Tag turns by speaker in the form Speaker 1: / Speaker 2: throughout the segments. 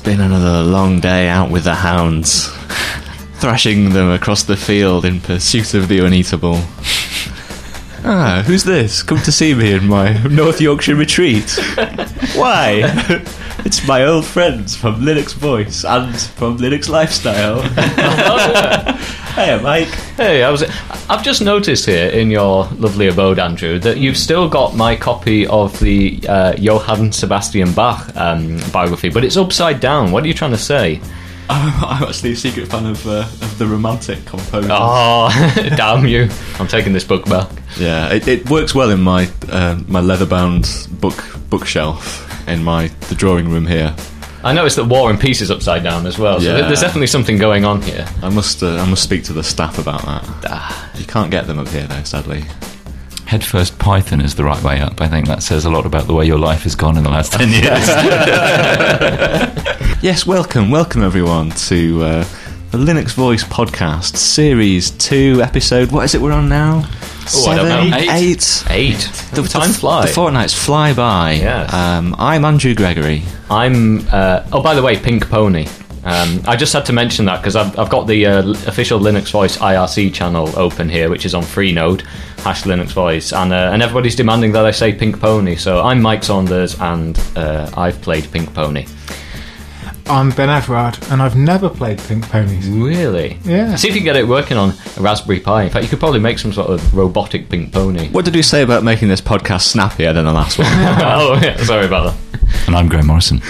Speaker 1: been another long day out with the hounds, thrashing them across the field in pursuit of the uneatable. Ah, who's this? Come to see me in my North Yorkshire retreat. Why? It's my old friends from Linux Voice and from Linux Lifestyle. Hey, Mike.
Speaker 2: Hey, I've just noticed here in your lovely abode, Andrew, that you've still got my copy of the Johann Sebastian Bach biography, but it's upside down. What are you trying to say?
Speaker 1: I'm actually a secret fan of the Romantic composer.
Speaker 2: Oh, damn you. I'm taking this book back.
Speaker 1: Yeah, it works well in my my leather-bound bookshelf in the drawing room here.
Speaker 2: I noticed that War and Peace is upside down as well, so there's definitely something going on here.
Speaker 1: I must speak to the staff about that. You can't get them up here though, sadly.
Speaker 3: Headfirst Python is the right way up. I think that says a lot about the way your life has gone in the last 10 years.
Speaker 1: Yes, welcome everyone to the Linux Voice podcast, Series 2, episode, what is it we're on now?
Speaker 2: I don't know.
Speaker 1: 8?
Speaker 2: The time flies.
Speaker 1: The fortnights fly by.
Speaker 2: Yes.
Speaker 1: I'm Andrew Gregory.
Speaker 2: I'm, by the way, Pink Pony. I just had to mention that because I've got the official Linux Voice IRC channel open here, which is on Freenode, #Linux Voice, and everybody's demanding that I say Pink Pony, so I'm Mike Saunders, and I've played Pink Pony.
Speaker 4: I'm Ben Everard, and I've never played Pink Ponies.
Speaker 2: Really?
Speaker 4: Yeah.
Speaker 2: See if you can get it working on a Raspberry Pi. In fact, you could probably make some sort of robotic Pink Pony.
Speaker 1: What did we say about making this podcast snappier than the last one?
Speaker 2: Oh, yeah, sorry about that.
Speaker 3: And I'm Graham Morrison.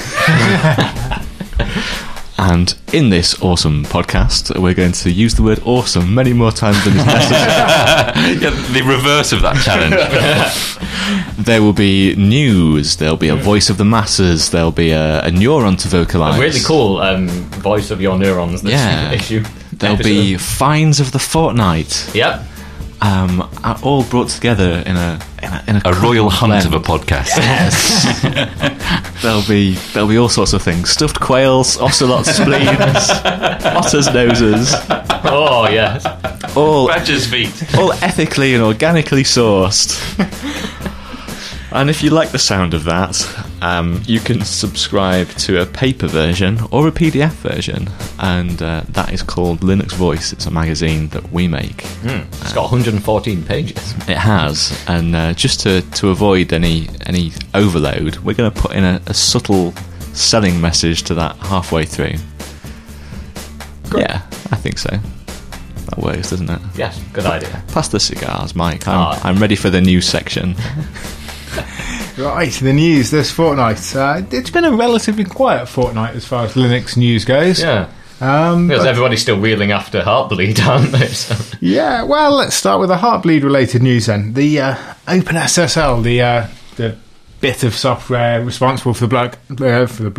Speaker 1: And in this awesome podcast, we're going to use the word awesome many more times than is necessary.
Speaker 3: The reverse of that challenge.
Speaker 1: There will be news, there'll be a voice of the masses, there'll be a neuron to vocalise.
Speaker 2: A really cool voice of your neurons this issue.
Speaker 1: There'll be finds of the fortnight.
Speaker 2: Yep.
Speaker 1: All brought together in a
Speaker 3: royal hunt
Speaker 1: blend.
Speaker 3: of a podcast.
Speaker 1: Yes. There'll be all sorts of things: stuffed quails, ocelot spleens, otters' noses.
Speaker 2: Oh yes.
Speaker 1: All
Speaker 3: Badger's feet.
Speaker 1: all ethically and organically sourced. And if you like the sound of that, you can subscribe to a paper version or a PDF version, and that is called Linux Voice. It's a magazine that we make.
Speaker 2: It's got 114 pages.
Speaker 1: It has, and just to avoid any overload, we're going to put in a subtle selling message to that halfway through. Great. Yeah, I think so. That works, doesn't it?
Speaker 2: Yes, good idea.
Speaker 1: Pass the cigars, Mike. I'm ready for the news section.
Speaker 4: Right, the news this fortnight. It's been a relatively quiet fortnight as far as Linux news goes.
Speaker 2: Yeah. Because everybody's still reeling after Heartbleed, aren't they? So.
Speaker 4: Yeah, well, let's start with the Heartbleed related news then. The OpenSSL, the bit of software responsible for the blood. The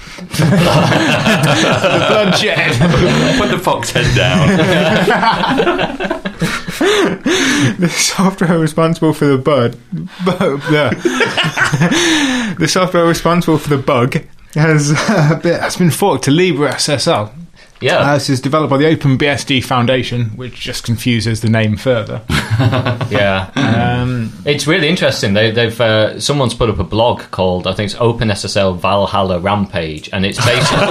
Speaker 4: bloodshed.
Speaker 3: Put the fox head down.
Speaker 4: The software responsible for the the software responsible for the bug has been forked to LibreSSL.
Speaker 2: Yeah.
Speaker 4: This is developed by the OpenBSD Foundation, which just confuses the name further.
Speaker 2: Yeah. It's really interesting. They've someone's put up a blog called, I think it's OpenSSL Valhalla Rampage, and it's basically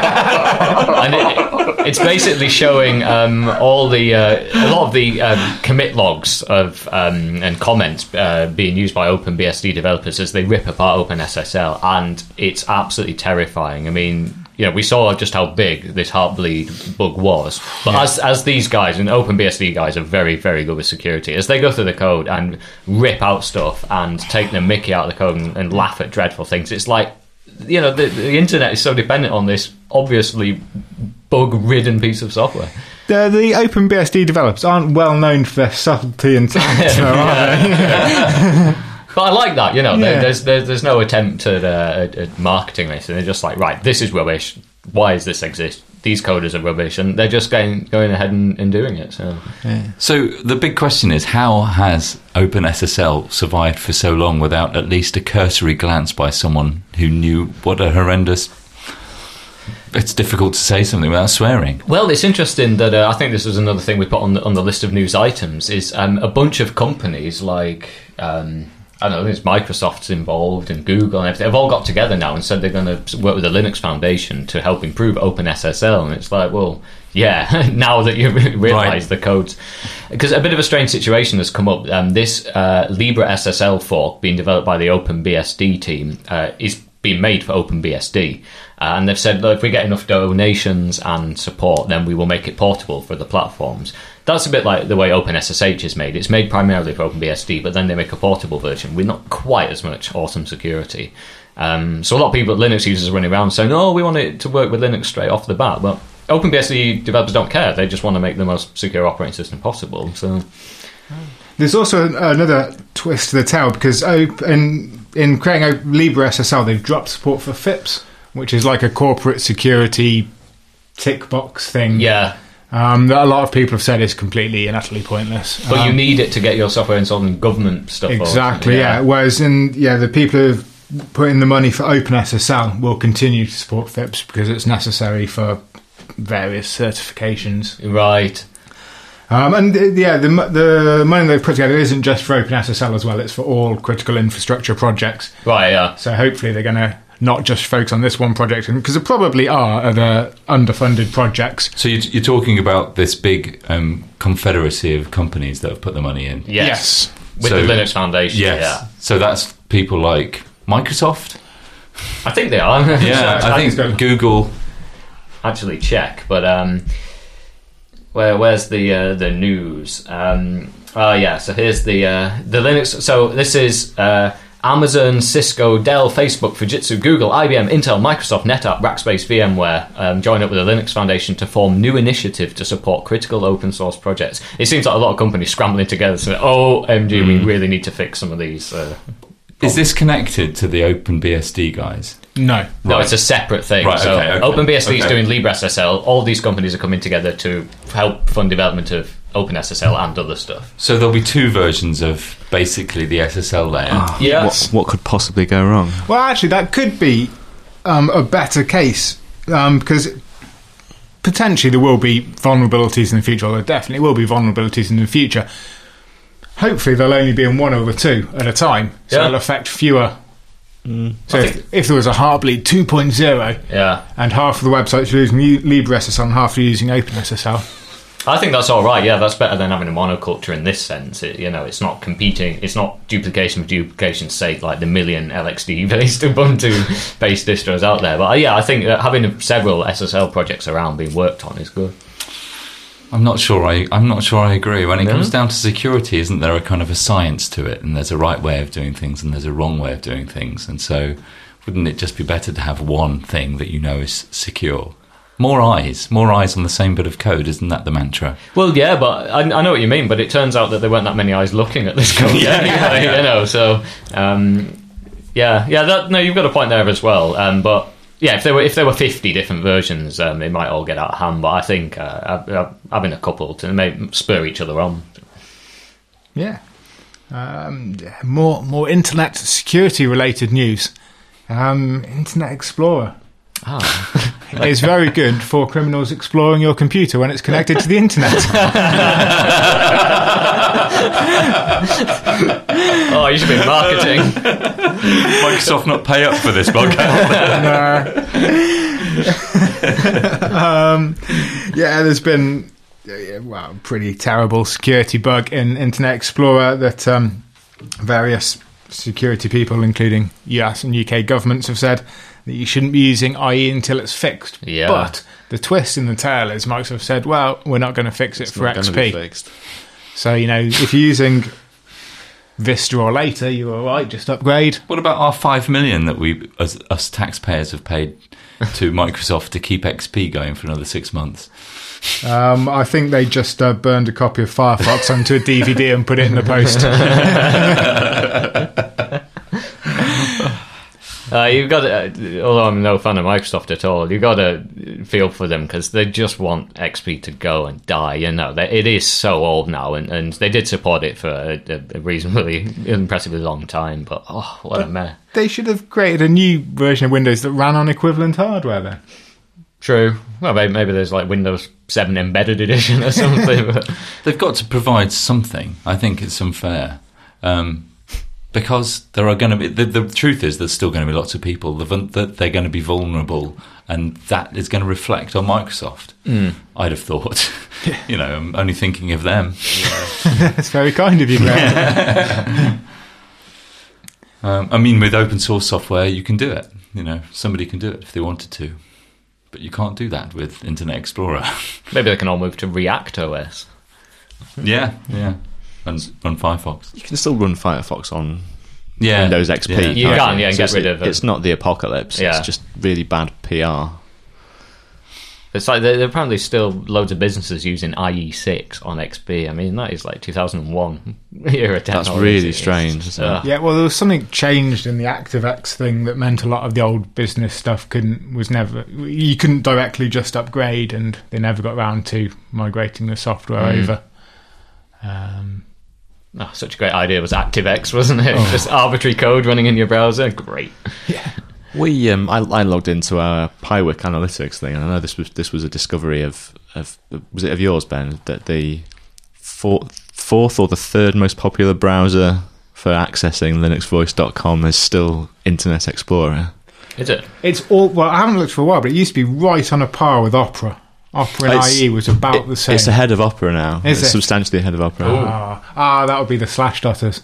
Speaker 2: it's basically showing a lot of the commit logs of and comments being used by OpenBSD developers as they rip apart OpenSSL, and it's absolutely terrifying. I mean, we saw just how big this Heartbleed bug was. But as these guys, and OpenBSD guys are very, very good with security, as they go through the code and rip out stuff and take the mickey out of the code and laugh at dreadful things, it's like, the internet is so dependent on this obviously bug-ridden piece of software.
Speaker 4: The OpenBSD developers aren't well known for their subtlety and tact, though, are they?
Speaker 2: But I like that, there's no attempt at marketing this, and they're just like, right, this is rubbish. Why does this exist? These coders are rubbish, and they're just going ahead and doing it.
Speaker 3: So the big question is, how has OpenSSL survived for so long without at least a cursory glance by someone who knew what a horrendous... It's difficult to say something without swearing.
Speaker 2: Well, it's interesting that I think this was another thing we put on the list of news items, is a bunch of companies like... I don't know, there's Microsoft's involved and Google and everything. They've all got together now and said they're going to work with the Linux Foundation to help improve OpenSSL. And it's like, well, yeah, now that you realise the codes. Because a bit of a strange situation has come up. This LibreSSL fork being developed by the OpenBSD team is being made for OpenBSD. And they've said, look, if we get enough donations and support, then we will make it portable for the platforms. That's a bit like the way OpenSSH is made. It's made primarily for OpenBSD, but then they make a portable version with not quite as much awesome security. So a lot of people, Linux users, are running around saying, oh, we want it to work with Linux straight off the bat. Well, OpenBSD developers don't care. They just want to make the most secure operating system possible. So
Speaker 4: There's also another twist to the tale, because in creating LibreSSL, they've dropped support for FIPS, which is like a corporate security tick box thing.
Speaker 2: yeah.
Speaker 4: That a lot of people have said is completely and utterly pointless.
Speaker 2: But you need it to get your software installed in government stuff.
Speaker 4: Exactly, yeah. Whereas the people who've put in the money for OpenSSL will continue to support FIPS because it's necessary for various certifications.
Speaker 2: Right.
Speaker 4: The money they've put together isn't just for OpenSSL as well, it's for all critical infrastructure projects.
Speaker 2: Right, yeah.
Speaker 4: So hopefully they're going to not just focus on this one project, because there probably are other underfunded projects.
Speaker 3: So you're talking about this big confederacy of companies that have put the money in?
Speaker 4: Yes.
Speaker 2: With the Linux Foundation,
Speaker 3: yes.
Speaker 2: yeah.
Speaker 3: So that's people like Microsoft?
Speaker 2: I think they are.
Speaker 3: Yeah, I think Google...
Speaker 2: Actually check, but where's the news? So here's the Linux. So this is Amazon, Cisco, Dell, Facebook, Fujitsu, Google, IBM, Intel, Microsoft, NetApp, Rackspace, VMware join up with the Linux Foundation to form new initiative to support critical open source projects. It seems like a lot of companies scrambling together to say, OMG, we really need to fix some of these.
Speaker 3: Is this connected to the OpenBSD guys?
Speaker 4: No,
Speaker 2: it's a separate thing.
Speaker 3: Right,
Speaker 2: so
Speaker 3: okay.
Speaker 2: OpenBSD is doing LibreSSL. All these companies are coming together to help fund development of OpenSSL and other stuff.
Speaker 3: So there'll be two versions of basically the SSL layer.
Speaker 2: Yes.
Speaker 1: What could possibly go wrong?
Speaker 4: Well, actually, that could be a better case, because potentially there will be vulnerabilities in the future, or there definitely will be vulnerabilities in the future. Hopefully, they'll only be in one or the two at a time, so it'll affect fewer. So if there was a Heartbleed 2.0 and half of the websites are using LibreSSL and half are using OpenSSL,
Speaker 2: I think that's all right. Yeah, that's better than having a monoculture in this sense. It's not competing. It's not duplication for duplication's sake, like the million LXD-based Ubuntu-based distros out there. But I think having several SSL projects around being worked on is good.
Speaker 3: I'm not sure I agree. When it comes down to security, isn't there a kind of a science to it? And there's a right way of doing things and there's a wrong way of doing things. And so wouldn't it just be better to have one thing that you know is secure? More eyes on the same bit of code, isn't that the mantra?
Speaker 2: Well, yeah, but I know what you mean, but it turns out that there weren't that many eyes looking at this code anyway, so you've got a point there as well. But yeah, if there were 50 different versions, they might all get out of hand. But I think having a couple to may spur each other on.
Speaker 4: Yeah. More internet security related news. Internet Explorer. It's very good for criminals exploring your computer when it's connected to the internet.
Speaker 2: You should be in marketing.
Speaker 3: Microsoft not pay up for this podcast.
Speaker 4: There's been a pretty terrible security bug in Internet Explorer that various security people, including US and UK governments, have said that you shouldn't be using IE until it's fixed.
Speaker 2: Yeah.
Speaker 4: But the twist in the tail is Microsoft said, well, we're not going to fix it for XP. So, if you're using Vista or later, you're all right, just upgrade.
Speaker 3: What about our $5 million that we, as us taxpayers, have paid to Microsoft to keep XP going for another 6 months?
Speaker 4: I think they just burned a copy of Firefox onto a DVD and put it in the post.
Speaker 2: You've got to, although I'm no fan of Microsoft at all, you've got to feel for them because they just want XP to go and die. It is so old now, and they did support it for a reasonably impressively long time. But what a mess!
Speaker 4: They should have created a new version of Windows that ran on equivalent hardware then.
Speaker 2: True. Well, maybe there's like Windows 7 Embedded Edition or something. But
Speaker 3: they've got to provide something. I think it's unfair. because there are going to be the truth is there's still going to be lots of people that they're going to be vulnerable, and that is going to reflect on Microsoft. I'd have thought. I'm only thinking of them.
Speaker 4: That's very kind of you, Graham.
Speaker 3: With open source software you can do it. Somebody can do it if they wanted to, but you can't do that with Internet Explorer.
Speaker 2: Maybe they can all move to React OS.
Speaker 3: Yeah, and run Firefox.
Speaker 1: You can still run Firefox on
Speaker 3: Yeah,
Speaker 1: Windows XP.
Speaker 3: yeah.
Speaker 2: You can, yeah, and get rid of it.
Speaker 1: It's not the apocalypse.
Speaker 2: Yeah.
Speaker 1: It's just really bad PR.
Speaker 2: It's like there are apparently still loads of businesses using IE6 on XP. I mean, that is like 2001 era technology.
Speaker 1: That's really strange, isn't it?
Speaker 4: Yeah, well, there was something changed in the ActiveX thing that meant a lot of the old business stuff you couldn't directly just upgrade, and they never got around to migrating the software over.
Speaker 2: Such a great idea was ActiveX, wasn't it? Just arbitrary code running in your browser. Great.
Speaker 4: Yeah.
Speaker 1: We I logged into our Piwik analytics thing, and I know this was a discovery of was it of yours, Ben, that the fourth or the third most popular browser for accessing linuxvoice.com is still Internet Explorer.
Speaker 2: Is it?
Speaker 4: It's all, well, I haven't looked for a while, but it used to be right on a par with Opera. Opera and IE was about the same.
Speaker 1: It's ahead of Opera now.
Speaker 4: Is
Speaker 1: It's
Speaker 4: it?
Speaker 1: substantially ahead of Opera.
Speaker 4: That would be the Slashdoters.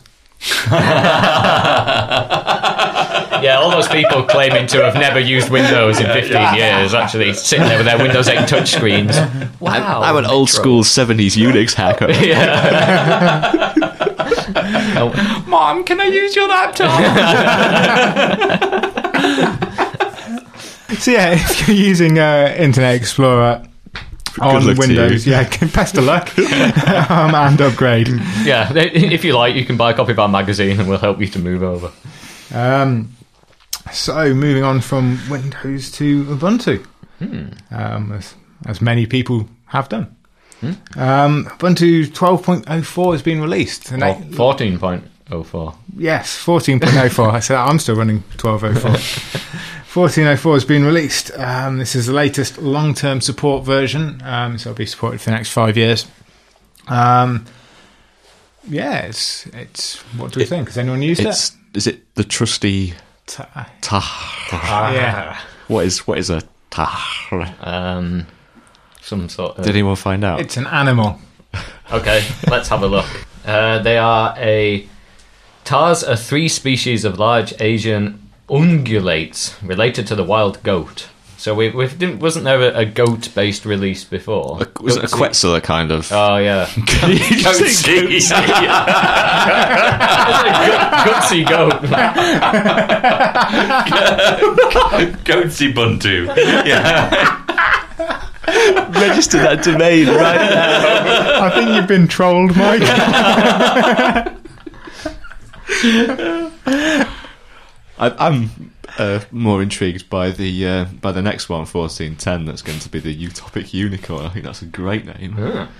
Speaker 2: Yeah, all those people claiming to have never used Windows in 15 years, actually sitting there with their Windows 8 touchscreen. Wow.
Speaker 1: I'm an old school 70s Unix hacker.
Speaker 2: Yeah.
Speaker 3: Mom, can I use your laptop?
Speaker 4: So yeah, if you're using Internet Explorer on
Speaker 1: luck to
Speaker 4: Windows,
Speaker 1: you.
Speaker 4: best of luck and upgrade.
Speaker 2: Yeah, if you like, you can buy a copy of our magazine and we'll help you to move over.
Speaker 4: So moving on from Windows to Ubuntu, as many people have done. Ubuntu 12.04 has been released. And
Speaker 2: 14.04.
Speaker 4: Yes, 14.04. I said I'm still running 12.04. 14.04 has been released. This is the latest long-term support version, so it'll be supported for the next 5 years. It's what do we think? Has anyone used it?
Speaker 1: Is it the trusty
Speaker 4: Yeah.
Speaker 1: What is a tah?
Speaker 2: Some sort of...
Speaker 1: Did anyone find out?
Speaker 4: It's an animal.
Speaker 2: Okay, let's have a look. Tars are 3 species of large Asian ungulates related to the wild goat. So wasn't there a goat-based release before?
Speaker 1: Was it a Quetzal kind of?
Speaker 2: Oh yeah,
Speaker 3: Gutsy.
Speaker 2: gutsy goat.
Speaker 3: Goatsy Buntu. Yeah.
Speaker 1: Register that domain right now.
Speaker 4: I think you've been trolled, Mike.
Speaker 1: I'm more intrigued by the next one, 1410. That's going to be the Utopic Unicorn. I think that's a great name.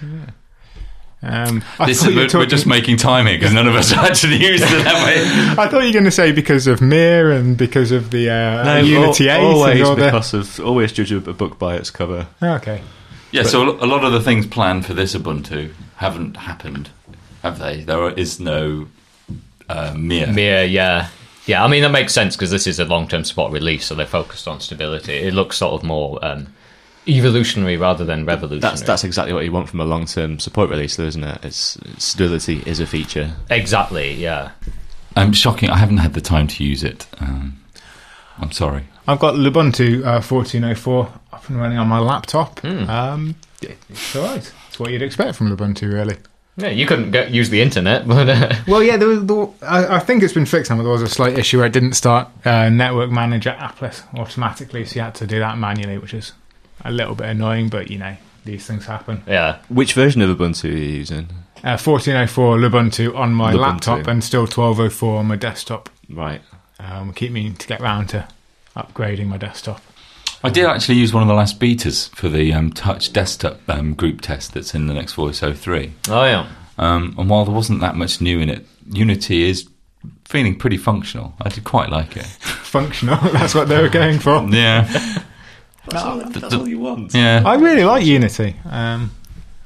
Speaker 3: We're just making time here because none of us actually used it that way.
Speaker 4: I thought you were going to say because of Mir and because of the Unity 8
Speaker 1: always
Speaker 4: and all
Speaker 1: always judge a book by its cover.
Speaker 4: Okay.
Speaker 3: Yeah, so a lot of the things planned for this Ubuntu haven't happened, have they? There is no Mir.
Speaker 2: Mir, yeah. Yeah, I mean, that makes sense because this is a long-term support release, so they're focused on stability. It looks sort of more evolutionary rather than revolutionary.
Speaker 1: That's exactly what you want from a long-term support release, though, isn't it? Stability is a feature.
Speaker 2: Exactly, yeah.
Speaker 3: Shocking, I haven't had the time to use it. I'm sorry.
Speaker 4: I've got Lubuntu 14.04 up and running on my laptop. It's all right. It's what you'd expect from Lubuntu, really.
Speaker 2: Yeah, you couldn't use the internet, but...
Speaker 4: Well, yeah, I think it's been fixed now, but there was a slight issue where it didn't start Network Manager applet automatically, so you had to do that manually, which is a little bit annoying, but, these things happen.
Speaker 2: Yeah.
Speaker 1: Which version of Ubuntu are you using?
Speaker 4: 14.04 Lubuntu on my
Speaker 1: Lubuntu.
Speaker 4: laptop and still 12.04 on my desktop.
Speaker 1: Right.
Speaker 4: Keep meaning to get round to upgrading my desktop.
Speaker 3: I did actually use one of the last betas for the Touch Desktop group test that's in the Linux Voice 03.
Speaker 2: Oh, yeah.
Speaker 3: And while there wasn't that much new in it, Unity is feeling pretty functional. I did quite like it.
Speaker 4: Functional, that's what they were going for.
Speaker 3: Yeah.
Speaker 1: That's all you want.
Speaker 3: Yeah.
Speaker 4: I really like Unity. I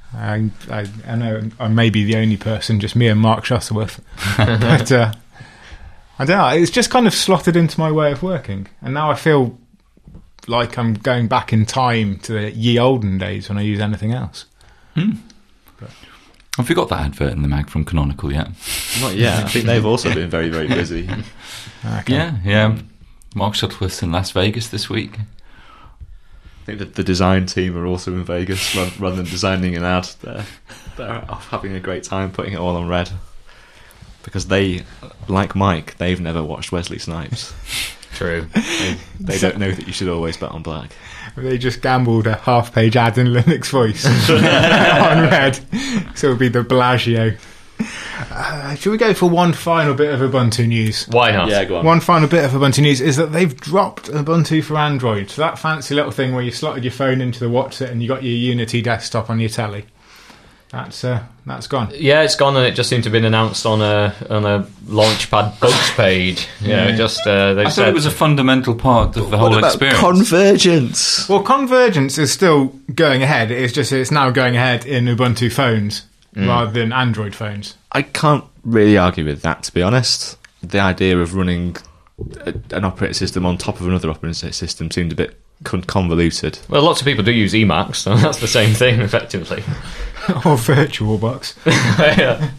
Speaker 4: know I may be the only person, just me and Mark Shuttleworth. But I don't know. It's just kind of slotted into my way of working, and now I feel like I'm going back in time to the ye olden days when I use anything else.
Speaker 3: Have we got that advert in the mag from Canonical yet?
Speaker 1: Not yet. I think they've also been very, very busy.
Speaker 4: Okay.
Speaker 3: Yeah. Mark Shuttleworth's in Las Vegas this week.
Speaker 1: I think that the design team are also in Vegas rather than designing an ad. They're off having a great time putting it all on red. Because they, like Mike, they've never watched Wesley Snipes.
Speaker 2: True.
Speaker 1: They don't know that you should always bet on black.
Speaker 4: They just gambled a half-page ad in Linux voice on red, so it would be the Bellagio. Should we go for one final bit of Ubuntu news?
Speaker 2: Why not?
Speaker 1: Yeah, go on.
Speaker 4: One final bit of Ubuntu news is that they've dropped Ubuntu for Android. So that fancy little thing where you slotted your phone into the Whatsit and you got your Unity desktop on your telly. That's gone.
Speaker 2: Yeah, it's gone, and it just seemed to have been announced on a Launchpad bugs page.
Speaker 4: Yeah.
Speaker 2: They
Speaker 3: I
Speaker 2: said
Speaker 3: thought it was a fundamental part of the whole experience.
Speaker 1: Convergence?
Speaker 4: Well, Convergence is still going ahead. It's now going ahead in Ubuntu phones rather than Android phones.
Speaker 1: I can't really argue with that, to be honest. The idea of running an operating system on top of another operating system seemed a bit convoluted.
Speaker 2: Well, lots of people do use Emacs, so that's the same thing, effectively.
Speaker 4: Or VirtualBox.
Speaker 2: Yeah.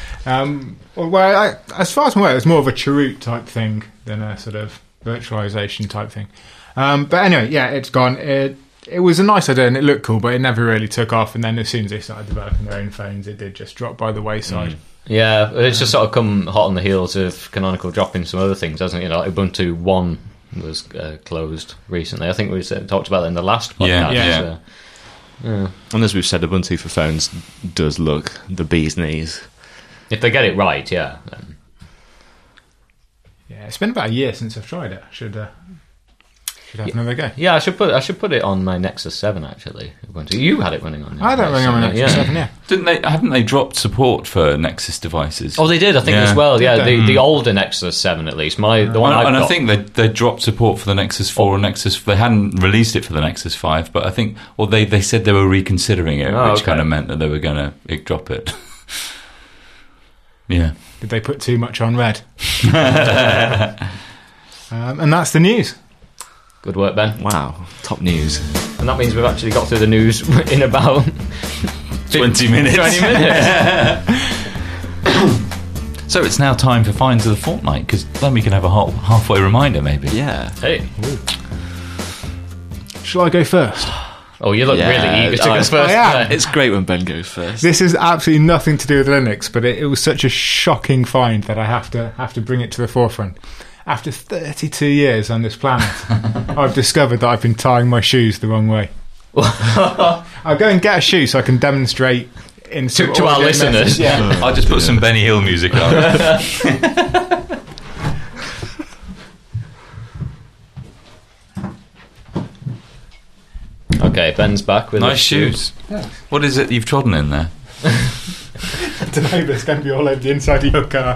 Speaker 4: As far as I'm aware, it's more of a Chroot type thing than a sort of virtualization type thing. But anyway, yeah, it's gone. It was a nice idea and it looked cool, but it never really took off. And then as soon as they started developing their own phones, it did just drop by the wayside.
Speaker 2: Yeah, it's just sort of come hot on the heels of Canonical dropping some other things, hasn't it? Like Ubuntu 1 was closed recently. I think we talked about that in the last podcast.
Speaker 3: Yeah.
Speaker 2: Yeah.
Speaker 1: And as we've said, Ubuntu for phones does look the bee's knees.
Speaker 2: If they get it right, yeah. Then.
Speaker 4: Yeah, it's been about a year since I've tried it. Should have another go.
Speaker 2: Yeah, I should put it on my Nexus 7 actually. Ubuntu. You had it running on.
Speaker 4: I don't ring on my Nexus 7, yeah.
Speaker 3: Haven't they dropped support for Nexus devices?
Speaker 2: Oh, they did. I think
Speaker 3: Yeah.
Speaker 2: as well. Yeah,
Speaker 4: Did they?
Speaker 2: the older Nexus 7 at least. The one I've
Speaker 3: And
Speaker 2: got.
Speaker 3: I think they dropped support for the Nexus 4 and Nexus. They hadn't released it for the Nexus 5, but I think, well, they said they were reconsidering it,
Speaker 2: Oh,
Speaker 3: which
Speaker 2: okay.
Speaker 3: kind of meant that they were going to drop it. Yeah.
Speaker 4: Did they put too much on red? And that's the news.
Speaker 2: Good work, Ben.
Speaker 1: Wow, top news.
Speaker 2: And that means we've actually got through the news in about
Speaker 3: 20 minutes.
Speaker 2: 20 minutes.
Speaker 3: So it's now time for Finds of the Fortnight, because then we can have a halfway reminder, maybe.
Speaker 1: Yeah.
Speaker 2: Hey.
Speaker 4: Shall I go first?
Speaker 2: Oh, you look really eager to go first.
Speaker 4: I am.
Speaker 1: It's great when Ben goes first.
Speaker 4: This is absolutely nothing to do with Linux, but it was such a shocking find that I have to bring it to the forefront. After 32 years on this planet, I've discovered that I've been tying my shoes the wrong way. I'll go and get a shoe so I can demonstrate in
Speaker 2: To our listeners.
Speaker 4: Yeah.
Speaker 3: I'll just put some Benny Hill music on.
Speaker 2: Okay, Ben's back with
Speaker 3: Nice
Speaker 2: his
Speaker 3: shoes. What is it you've trodden in there?
Speaker 4: I don't know, but it's going to be all over the inside of your car.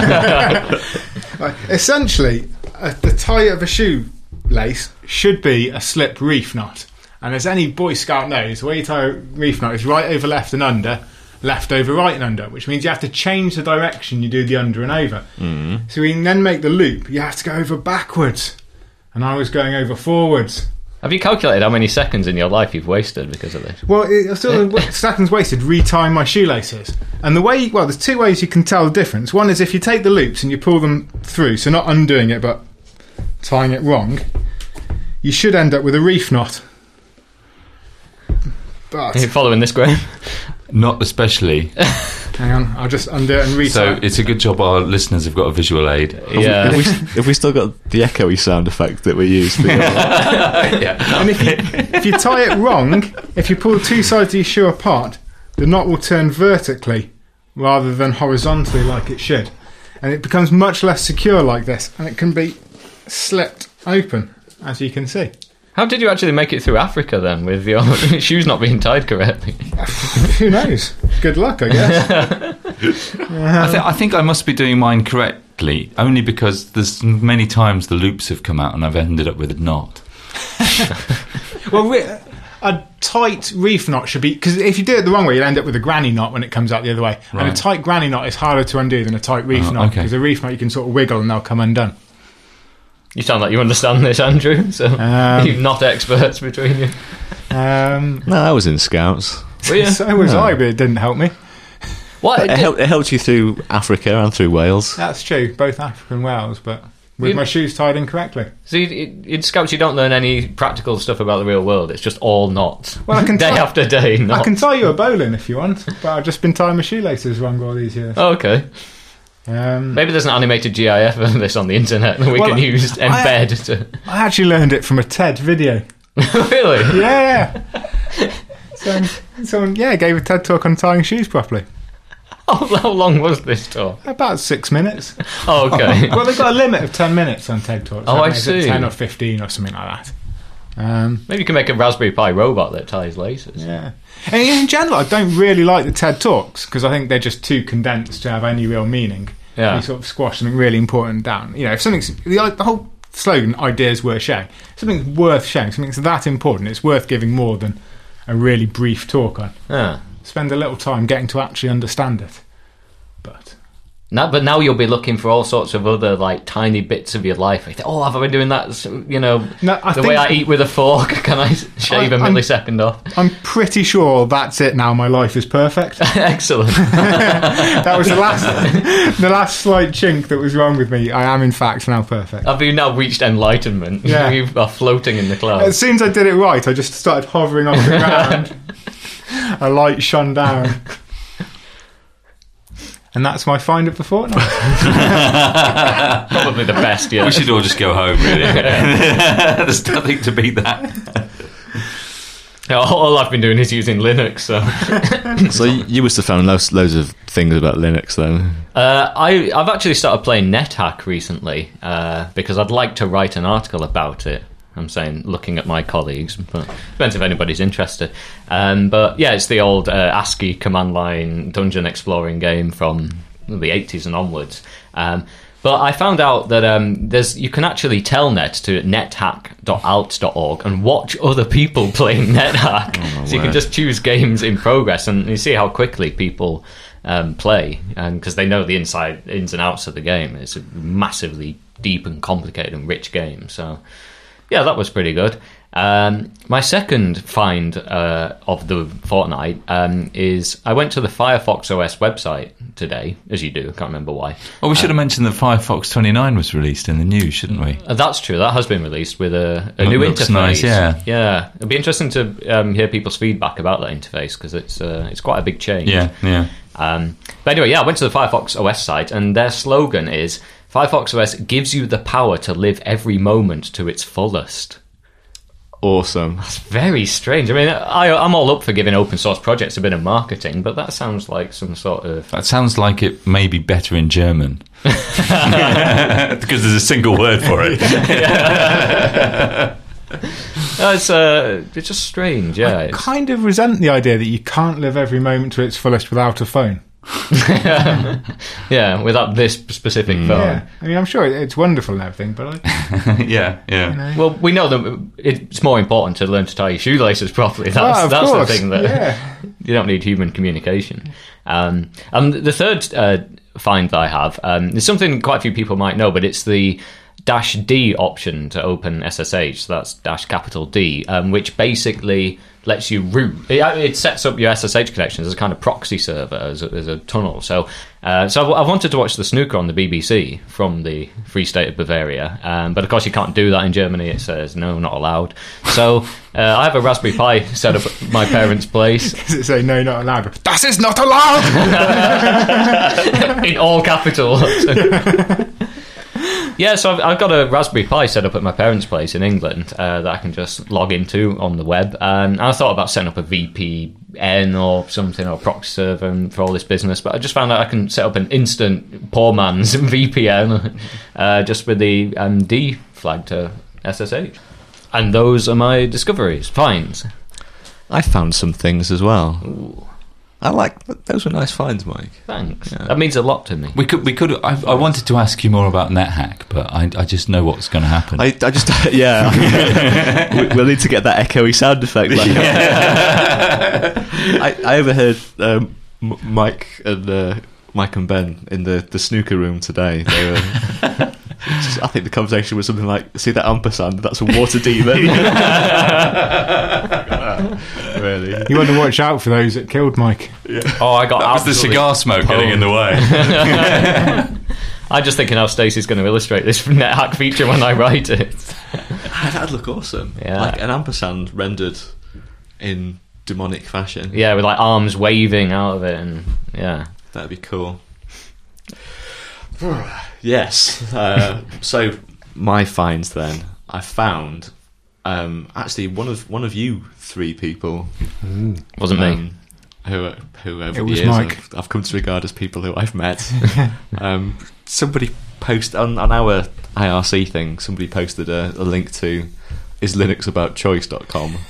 Speaker 4: Essentially, the tie of a shoelace should be a slip reef knot. And as any Boy Scout knows, the way you tie a reef knot is right over left and under, left over right and under, which means you have to change the direction you do the under and over. So we can then make the loop, you have to go over backwards. And I was going over forwards.
Speaker 2: Have you calculated how many seconds in your life you've wasted because of this?
Speaker 4: Well, it's still seconds wasted retying my shoelaces. And there's two ways you can tell the difference. One is if you take the loops and you pull them through, so not undoing it but tying it wrong, you should end up with a reef knot.
Speaker 2: Are you
Speaker 4: But
Speaker 2: following this, Graham?
Speaker 3: Not especially.
Speaker 4: hang on, I'll just undo it and retie.
Speaker 3: So it's a good job our listeners have got a visual aid.
Speaker 2: Yeah.
Speaker 1: Have we still got the echoey sound effect that we used?
Speaker 4: And if you tie it wrong, if you pull two sides of your shoe apart, the knot will turn vertically rather than horizontally like it should. And it becomes much less secure like this, and it can be slipped open, as you can see.
Speaker 2: How did you actually make it through Africa then, with your shoes not being tied correctly?
Speaker 4: Who knows? Good luck, I guess.
Speaker 3: I think I must be doing mine correctly, only because there's many times the loops have come out and I've ended up with a knot.
Speaker 4: Well, a tight reef knot should be, because if you do it the wrong way, you'll end up with a granny knot when it comes out the other way.
Speaker 3: Right.
Speaker 4: And a tight granny knot is harder to undo than a tight reef knot,
Speaker 3: okay.
Speaker 4: because a reef knot you can sort of wiggle and they'll come undone.
Speaker 2: You sound like you understand this, Andrew. So you're not experts between you.
Speaker 1: No, I was in Scouts.
Speaker 2: Were you?
Speaker 4: So was I, but it didn't help me.
Speaker 2: What?
Speaker 1: It helped you through Africa and through Wales.
Speaker 4: That's true, both Africa and Wales, but with my shoes tied incorrectly.
Speaker 2: So in Scouts, you don't learn any practical stuff about the real world. It's just all knots.
Speaker 4: Well, I can
Speaker 2: day after day. Knots.
Speaker 4: I can tie you a bowline if you want, but I've just been tying my shoelaces wrong all these years.
Speaker 2: Oh, okay.
Speaker 4: Maybe
Speaker 2: there's an animated GIF of this on the internet that we can use embed.
Speaker 4: I actually learned it from a TED video.
Speaker 2: Really?
Speaker 4: Yeah. Someone gave a TED talk on tying shoes properly.
Speaker 2: How long was this talk?
Speaker 4: About 6 minutes.
Speaker 2: Oh, okay.
Speaker 4: Well, they've got a limit of 10 minutes on TED Talks.
Speaker 2: Oh, I
Speaker 4: Is
Speaker 2: see.
Speaker 4: it 10 or 15 or something like that.
Speaker 2: Maybe you can make a Raspberry Pi robot that ties laces.
Speaker 4: Yeah. And in general, I don't really like the TED Talks because I think they're just too condensed to have any real meaning.
Speaker 2: Yeah.
Speaker 4: You sort of squash something really important down. You know, if something's... The whole slogan, ideas worth sharing. If something's worth sharing, something's that important, it's worth giving more than a really brief talk on.
Speaker 2: Yeah.
Speaker 4: Spend a little time getting to actually understand it.
Speaker 2: But now you'll be looking for all sorts of other like tiny bits of your life. You think, have I been doing that? You know, the way I eat with a fork. Can I shave a millisecond off?
Speaker 4: I'm pretty sure that's it now. My life is perfect.
Speaker 2: Excellent.
Speaker 4: That was the last slight chink that was wrong with me. I am in fact now perfect.
Speaker 2: Have you now reached enlightenment?
Speaker 4: Yeah.
Speaker 2: You are floating in the clouds.
Speaker 4: As soon as I did it right, I just started hovering off the ground. A light shone down. And that's my find of the fortnight.
Speaker 2: Probably the best, yeah.
Speaker 3: We should all just go home, really. There's nothing to beat that.
Speaker 2: All I've been doing is using Linux, so...
Speaker 1: So you must have found loads of things about Linux, then.
Speaker 2: I've actually started playing NetHack recently, because I'd like to write an article about it. I'm saying, looking at my colleagues, but depends if anybody's interested. But yeah, it's the old ASCII command line dungeon exploring game from the 80s and onwards. But I found out that you can actually telnet to nethack.alt.org and watch other people playing NetHack. So you can just choose games in progress and you see how quickly people play, and because they know the ins and outs of the game. It's a massively deep and complicated and rich game. So yeah, that was pretty good. My second find of the fortnight is I went to the Firefox OS website today, as you do. I can't remember why.
Speaker 3: Well, we should have mentioned that Firefox 29 was released in the news, shouldn't we?
Speaker 2: That's true. That has been released with a new
Speaker 3: looks
Speaker 2: interface.
Speaker 3: nice, yeah.
Speaker 2: Yeah. It'll be interesting to hear people's feedback about that interface because it's quite a big change.
Speaker 3: Yeah.
Speaker 2: But anyway, yeah, I went to the Firefox OS site and their slogan is Firefox OS gives you the power to live every moment to its fullest.
Speaker 1: Awesome.
Speaker 2: That's very strange. I mean, I'm all up for giving open source projects a bit of marketing, but that sounds like some sort of...
Speaker 3: That sounds like it may be better in German. Because there's a single word for it.
Speaker 2: It's just strange, yeah.
Speaker 4: I kind of resent the idea that you can't live every moment to its fullest without a phone.
Speaker 2: Yeah, without this specific phone.
Speaker 4: Yeah. I mean, I'm sure it's wonderful and everything, but
Speaker 3: Yeah.
Speaker 4: you know.
Speaker 2: Well, we know that it's more important to learn to tie your shoelaces properly. That's
Speaker 4: Of
Speaker 2: the
Speaker 4: course.
Speaker 2: thing that you don't need human communication. And the third find that I have is something quite a few people might know, but it's the -D option to open SSH. So that's -D, which basically lets you root. It sets up your SSH connections as a kind of proxy server, as a tunnel. So I've wanted to watch the snooker on the BBC from the Free State of Bavaria, but of course you can't do that in Germany. It says no, not allowed. So I have a Raspberry Pi set up at my parents' place.
Speaker 4: Does it say no, not allowed? Das is not allowed!
Speaker 2: In all capitals. Yeah, so I've got a Raspberry Pi set up at my parents' place in England that I can just log into on the web. And I thought about setting up a VPN or something, or a proxy server for all this business, but I just found out I can set up an instant poor man's VPN just with the D flag to SSH. And those are my discoveries, finds.
Speaker 1: I found some things as well.
Speaker 2: Ooh.
Speaker 1: I like those were nice finds, Mike.
Speaker 2: Thanks.
Speaker 1: Yeah.
Speaker 2: That means a lot to me.
Speaker 3: We could. I wanted to ask you more about NetHack, but I just know what's going to happen.
Speaker 1: I just we'll need to get that echoey sound effect. I overheard Mike and Ben in the snooker room today. They were. I think the conversation was something like, "See that ampersand? That's a water demon." Really?
Speaker 4: You want to watch out for those that killed Mike.
Speaker 2: Oh, I got
Speaker 3: that was the cigar smoke getting in the way.
Speaker 2: I'm just thinking how Stacey's going to illustrate this NetHack feature when I write it.
Speaker 1: That'd look awesome.
Speaker 2: Yeah.
Speaker 1: Like an ampersand rendered in demonic fashion.
Speaker 2: Yeah, with like arms waving out of it, and yeah,
Speaker 1: that'd be cool. Yes. So my finds then, I found actually one of you three people.
Speaker 2: Wasn't me.
Speaker 1: Who over
Speaker 4: It
Speaker 1: the
Speaker 4: was
Speaker 1: years
Speaker 4: Mike.
Speaker 1: I've come to regard as people who I've met. Somebody posted on our IRC thing. Somebody posted a link to islinuxaboutchoice.com.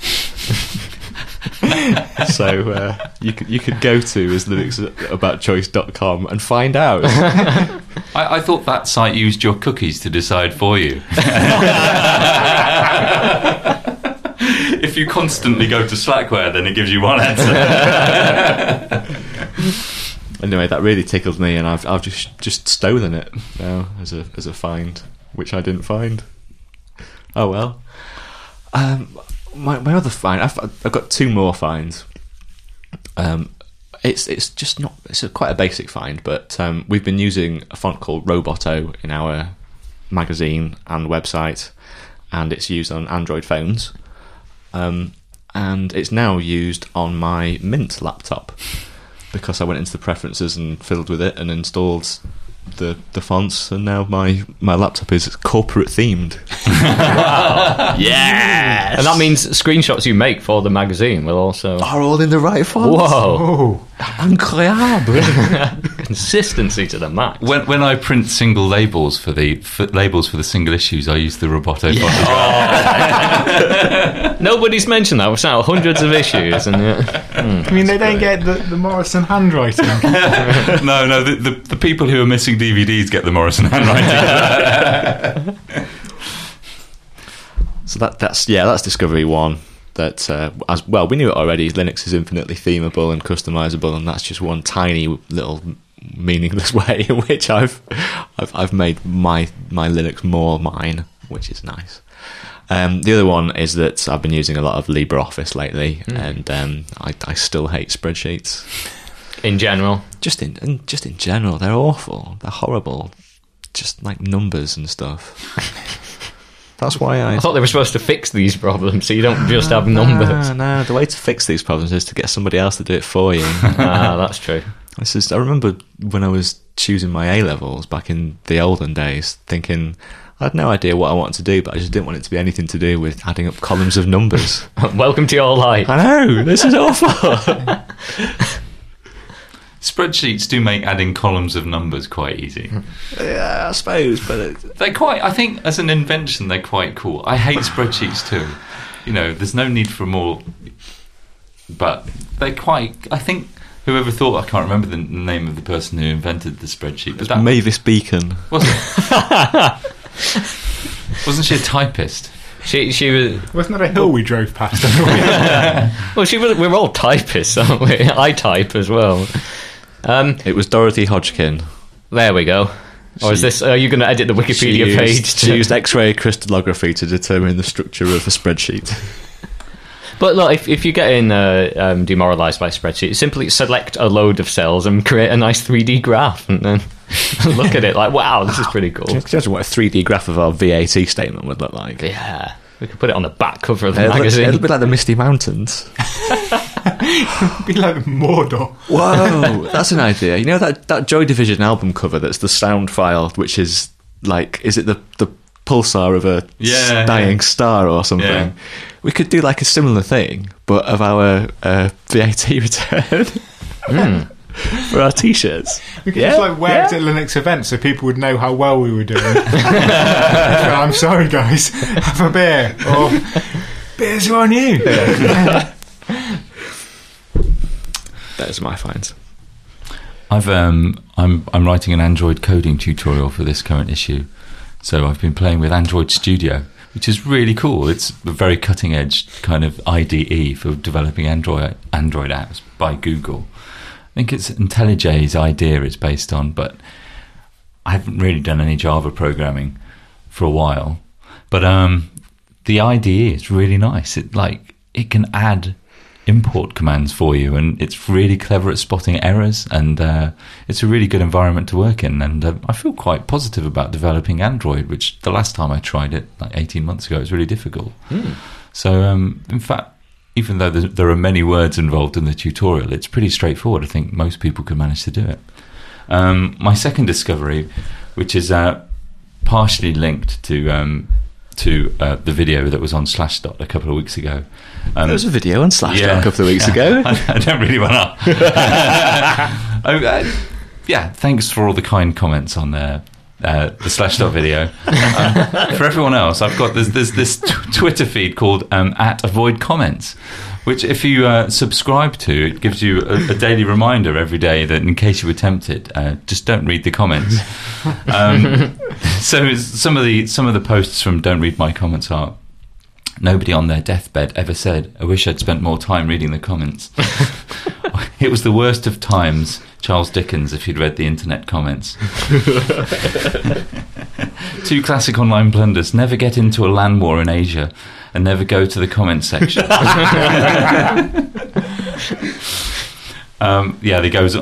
Speaker 1: So you could go to islinuxaboutchoice.com and find out.
Speaker 3: I thought that site used your cookies to decide for you. If you constantly go to Slackware, then it gives you one answer.
Speaker 1: Anyway, that really tickled me, and I've just stolen it now as a find, which I didn't find. Oh well. My other find, I've got two more finds. It's just not. It's quite a basic find, but we've been using a font called Roboto in our magazine and website, and it's used on Android phones. And it's now used on my Mint laptop because I went into the preferences and fiddled with it and installed the fonts, and now my laptop is corporate themed.
Speaker 2: Wow.
Speaker 1: Yes!
Speaker 2: And that means screenshots you make for the magazine will also
Speaker 1: Are all in the right font.
Speaker 2: Whoa.
Speaker 4: Oh,
Speaker 1: Incroyable.
Speaker 2: Consistency to the max.
Speaker 3: When I print single labels for the single issues, I use the Roboto font.
Speaker 2: Nobody's mentioned that. We've sent out hundreds of issues, and
Speaker 4: I mean, they don't get the Morrison handwriting.
Speaker 3: No, the people who are missing DVDs get the Morrison handwriting.
Speaker 1: So that's Discovery 1. That as well, we knew it already. Linux is infinitely themable and customizable, and that's just one tiny little meaningless way in which I've made my Linux more mine, which is nice. The other one is that I've been using a lot of LibreOffice lately, and I still hate spreadsheets.
Speaker 2: in general.
Speaker 1: Just in general, they're awful. They're horrible. Just like numbers and stuff. That's why
Speaker 2: I thought they were supposed to fix these problems, so you don't just have numbers.
Speaker 1: No, the way to fix these problems is to get somebody else to do it for you.
Speaker 2: That's true.
Speaker 1: I remember when I was choosing my A-levels back in the olden days, thinking I had no idea what I wanted to do, but I just didn't want it to be anything to do with adding up columns of numbers.
Speaker 2: Welcome to your life.
Speaker 1: I know, this is awful.
Speaker 3: Spreadsheets do make adding columns of numbers quite easy.
Speaker 1: Yeah, I suppose, but
Speaker 3: They're quite, I think, as an invention, they're quite cool. I hate spreadsheets too. You know, there's no need for more, but they're quite, I think, whoever thought, I can't remember the name of the person who invented the spreadsheet, but that
Speaker 1: Mavis Beacon.
Speaker 3: wasn't she a typist?
Speaker 2: She was.
Speaker 4: Wasn't that a hill we drove past?
Speaker 2: Well, we're all typists, aren't we? I type as well.
Speaker 1: It was Dorothy Hodgkin.
Speaker 2: There we go. Or is this? Are you going to edit the Wikipedia page?
Speaker 1: She used X-ray crystallography to determine the structure of a spreadsheet.
Speaker 2: But look, if you're getting demoralised by spreadsheets, simply select a load of cells and create a nice 3D graph, and then look at it like, wow, this is pretty cool.
Speaker 1: Can you imagine what a 3D graph of our VAT statement would look like?
Speaker 2: Yeah, we could put it on the back cover of the
Speaker 1: It'll
Speaker 2: magazine.
Speaker 1: be like the Misty Mountains.
Speaker 4: Be like Mordor.
Speaker 1: Whoa, that's an idea. You know that Joy Division album cover that's the sound file, which is like, is it the pulsar of a dying star or something?
Speaker 3: Yeah.
Speaker 1: We could do like a similar thing, but of our VAT return for our t-shirts.
Speaker 4: We could just like wear it at Linux events so people would know how well we were doing. Well, I'm sorry, guys. Have a beer. Or beers are on you.
Speaker 1: Those are my finds.
Speaker 3: I'm writing an Android coding tutorial for this current issue, so I've been playing with Android Studio, which is really cool. It's a very cutting edge kind of IDE for developing Android apps by Google. I think it's IntelliJ's idea it's based on, but I haven't really done any Java programming for a while. But the IDE is really nice. It can add import commands for you, and it's really clever at spotting errors, and it's a really good environment to work in, and I feel quite positive about developing Android, which the last time I tried it, like 18 months ago, it was really difficult. So in fact, even though there are many words involved in the tutorial, it's pretty straightforward. I think most people could manage to do it. My second discovery, which is partially linked to the video that was on Slashdot a couple of weeks ago.
Speaker 1: There was a video on Slashdot a couple of weeks ago.
Speaker 3: I don't really want to. Thanks for all the kind comments on the Slashdot video. For everyone else, I've got this Twitter feed called @AvoidComments, which if you subscribe to, it gives you a daily reminder every day that in case you were tempted, just don't read the comments. So some of the posts from Don't Read My Comments are: nobody on their deathbed ever said, "I wish I'd spent more time reading the comments." It was the worst of times, Charles Dickens, if you'd read the internet comments. Two classic online blunders: never get into a land war in Asia, and never go to the comments section. There goes.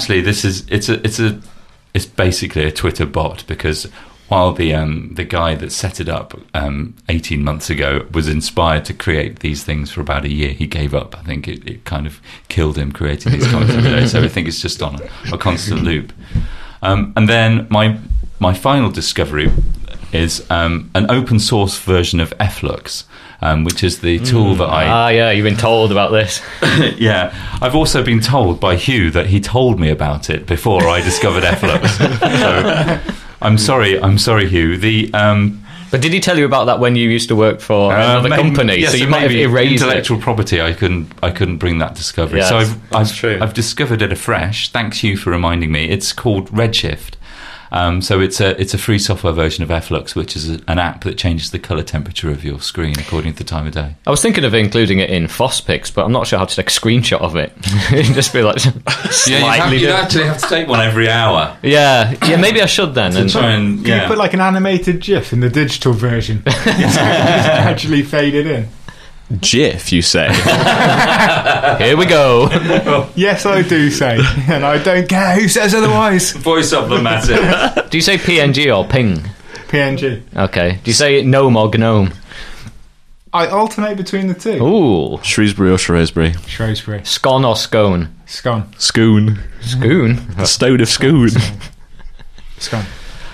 Speaker 3: It's basically a Twitter bot, because while the guy that set it up 18 months ago was inspired to create these things for about a year, he gave up. I think it kind of killed him creating these comments every day. So I think it's just on a constant loop. And then my final discovery is an open source version of Flux, which is the tool that
Speaker 2: you've been told about this.
Speaker 3: Yeah, I've also been told by Hugh that he told me about it before I discovered Flux. So I'm sorry, Hugh.
Speaker 2: But did he tell you about that when you used to work for another company?
Speaker 3: Yes,
Speaker 2: so you might have erased
Speaker 3: intellectual property. I couldn't bring that discovery.
Speaker 2: Yeah,
Speaker 3: so I've discovered it afresh. Thanks, Hugh, for reminding me. It's called Redshift. So it's a free software version of Flux, which is an app that changes the colour temperature of your screen according to the time of day.
Speaker 2: I was thinking of including it in FOSPics, but I'm not sure how to take a screenshot of it. It'd just be like slightly.
Speaker 3: You actually have to take one every hour.
Speaker 2: Yeah, maybe I should then.
Speaker 4: Can you put like an animated GIF in the digital version? Just gradually fade it in.
Speaker 1: GIF, you say?
Speaker 2: Here we go.
Speaker 4: Yes, I do say, and I don't care who says otherwise.
Speaker 3: Voice of the matter.
Speaker 2: Do you say PNG or ping?
Speaker 4: PNG.
Speaker 2: Okay. Do you say gnome or gnome?
Speaker 4: I alternate between the two.
Speaker 2: Ooh.
Speaker 1: Shrewsbury or Shrewsbury?
Speaker 4: Shrewsbury.
Speaker 2: Scone or scone?
Speaker 4: Scone.
Speaker 1: Scoon.
Speaker 2: Scoon?
Speaker 1: The stone of Scoon.
Speaker 4: Scone.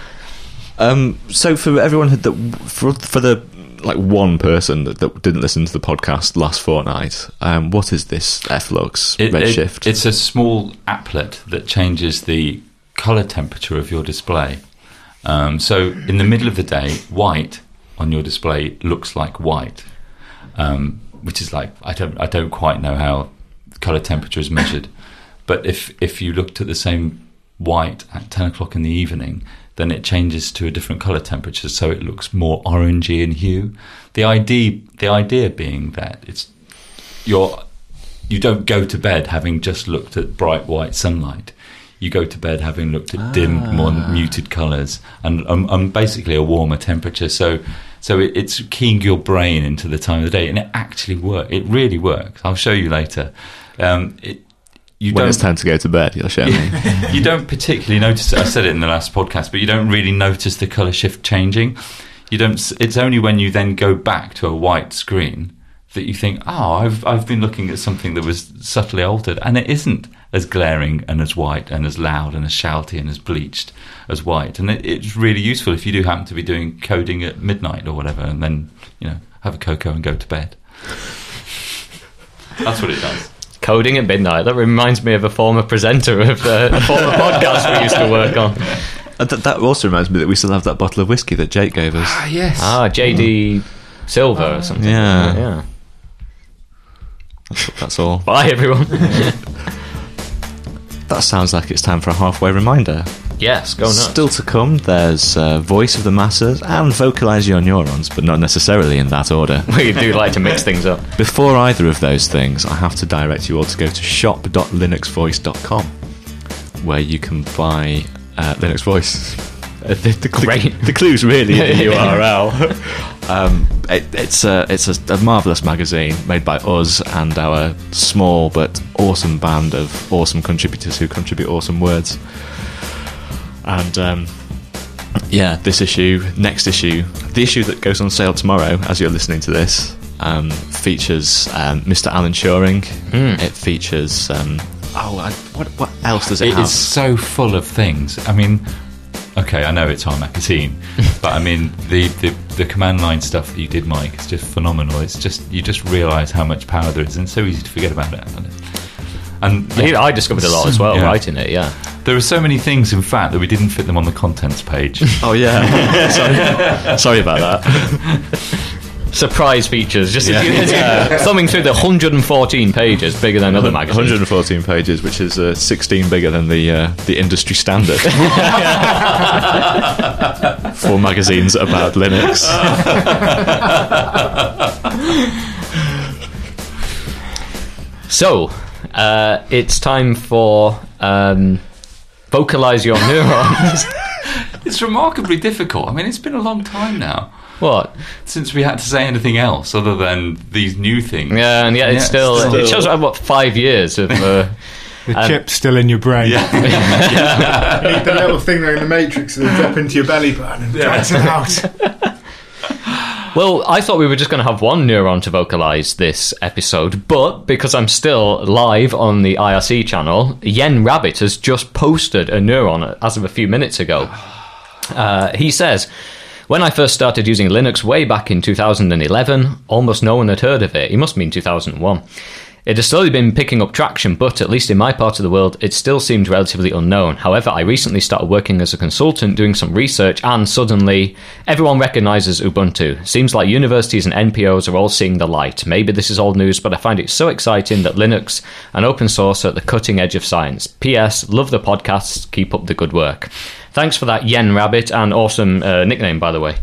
Speaker 1: So for everyone for the one person that didn't listen to the podcast last fortnight, what is this Flux Redshift?
Speaker 3: It's a small applet that changes the colour temperature of your display. So in the middle of the day, white on your display looks like white, which is like I don't quite know how colour temperature is measured, but if you looked at the same white at 10 o'clock in the evening, then it changes to a different colour temperature, so it looks more orangey in hue. The idea being that you don't go to bed having just looked at bright white sunlight. You go to bed having looked at dim, more muted colours and basically a warmer temperature. So it's keying your brain into the time of the day, and it actually works. It really works. I'll show you later.
Speaker 1: When it's time to go to bed, you'll show me.
Speaker 3: You don't particularly notice it. I said it in the last podcast, but you don't really notice the colour shift changing. It's only when you then go back to a white screen that you think, I've been looking at something that was subtly altered, and it isn't as glaring and as white and as loud and as shouty and as bleached as white. And it's really useful if you do happen to be doing coding at midnight or whatever, and then have a cocoa and go to bed. That's what it does.
Speaker 2: Coding at midnight. That reminds me of a former presenter of a former podcast we used to work on.
Speaker 1: That also reminds me that we still have that bottle of whiskey that Jake gave us.
Speaker 3: Yes.
Speaker 2: JD Silver or something.
Speaker 1: Yeah. That's all.
Speaker 2: Bye, everyone.
Speaker 1: that sounds like it's time for a halfway reminder.
Speaker 2: Yes, go nuts.
Speaker 1: Still to come, there's Voice of the Masses and Vocalize Your Neurons, but not necessarily in that order.
Speaker 2: We do like to mix things up.
Speaker 1: Before either of those things, I have to direct you all to go to shop.linuxvoice.com, where you can buy Linux Voice. The clue's really in the URL. It's a marvellous magazine made by us and our small but awesome band of awesome contributors who contribute awesome words. And this issue, next issue, the issue that goes on sale tomorrow as you're listening to this, features Mr. Alan Turing. It features what else does it have?
Speaker 3: It is so full of things. I mean, okay, I know it's our magazine, but I mean the command line stuff that you did, Mike, is just phenomenal. It's just, you just realise how much power there is, and it's so easy to forget about it. And
Speaker 2: I discovered a lot as well writing it. Yeah,
Speaker 3: there are so many things, in fact, that we didn't fit them on the contents page.
Speaker 1: Oh yeah, sorry about that.
Speaker 2: Surprise features, just thumbing through the 114 pages, bigger than other magazines.
Speaker 1: 114 pages, which is 16 bigger than the industry standard for magazines about Linux.
Speaker 2: So, it's time for Vocalize Your Neurons.
Speaker 3: It's remarkably difficult. I mean, it's been a long time now.
Speaker 2: What?
Speaker 3: Since we had to say anything else other than these new things.
Speaker 2: Yeah, and yet it's still. It shows, 5 years of...
Speaker 4: the chip's still in your brain. Yeah. You need the little thing there in the Matrix that drop into your belly button and drags it out.
Speaker 2: Well, I thought we were just going to have one neuron to vocalise this episode, but because I'm still live on the IRC channel, Yen Rabbit has just posted a neuron as of a few minutes ago. He says... When I first started using Linux way back in 2011, almost no one had heard of it. He must mean 2001. It has slowly been picking up traction, but at least in my part of the world, it still seemed relatively unknown. However, I recently started working as a consultant doing some research, and suddenly everyone recognizes Ubuntu. Seems like universities and NPOs are all seeing the light. Maybe this is old news, but I find it so exciting that Linux and open source are at the cutting edge of science. P.S. Love the podcasts. Keep up the good work. Thanks for that, Yen Rabbit, and awesome nickname, by the way.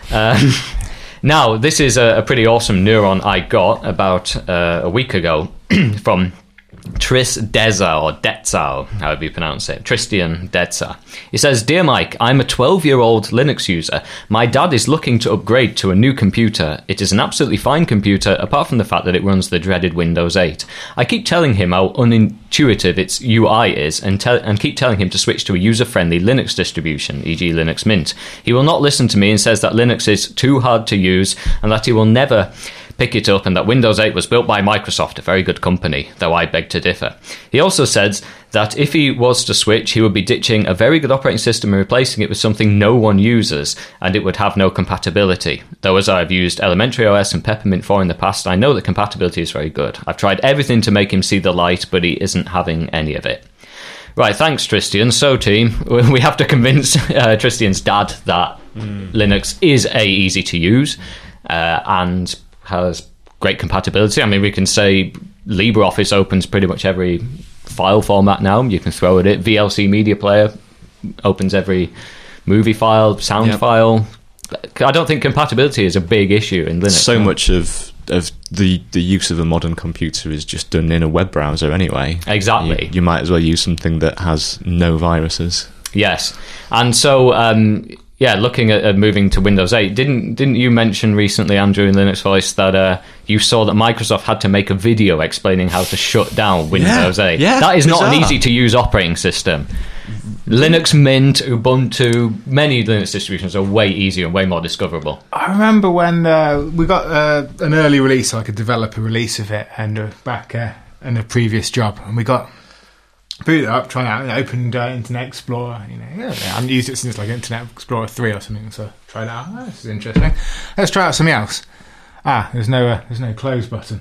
Speaker 2: Now, this is a pretty awesome neuron I got about a week ago from Tris Deza, or Detza, however you pronounce it. Tristian Detza. He says, Dear Mike, I'm a 12-year-old Linux user. My dad is looking to upgrade to a new computer. It is an absolutely fine computer, apart from the fact that it runs the dreaded Windows 8. I keep telling him how unintuitive its UI is, and keep telling him to switch to a user-friendly Linux distribution, e.g. Linux Mint. He will not listen to me and says that Linux is too hard to use, and that he will never pick it up, and that Windows 8 was built by Microsoft, a very good company, though I beg to differ. He also says that if he was to switch, he would be ditching a very good operating system and replacing it with something no one uses, and it would have no compatibility. Though as I've used Elementary OS and Peppermint 4 in the past, I know that compatibility is very good. I've tried everything to make him see the light, but he isn't having any of it. Right, thanks, Tristian. So, team, we have to convince Tristian's dad that Linux is easy to use, and has great compatibility. I mean, we can say LibreOffice opens pretty much every file format now. You can throw it in. VLC Media Player opens every movie file, sound file. I don't think compatibility is a big issue in Linux.
Speaker 1: So much of the use of a modern computer is just done in a web browser anyway.
Speaker 2: Exactly.
Speaker 1: You might as well use something that has no viruses.
Speaker 2: Yes. And so... looking at moving to Windows 8, didn't you mention recently, Andrew, in Linux Voice, that you saw that Microsoft had to make a video explaining how to shut down Windows 8?
Speaker 1: Yeah,
Speaker 2: that is not an easy-to-use operating system. Linux Mint, Ubuntu, many Linux distributions are way easier and way more discoverable.
Speaker 4: I remember when we got an early release, like a developer release of it, and back in a previous job, and we got... boot it up, try it out, opened Internet Explorer. I haven't used it since like Internet Explorer 3 or something, so tried it out. Oh, this is interesting. Let's try out something else. There's no close button.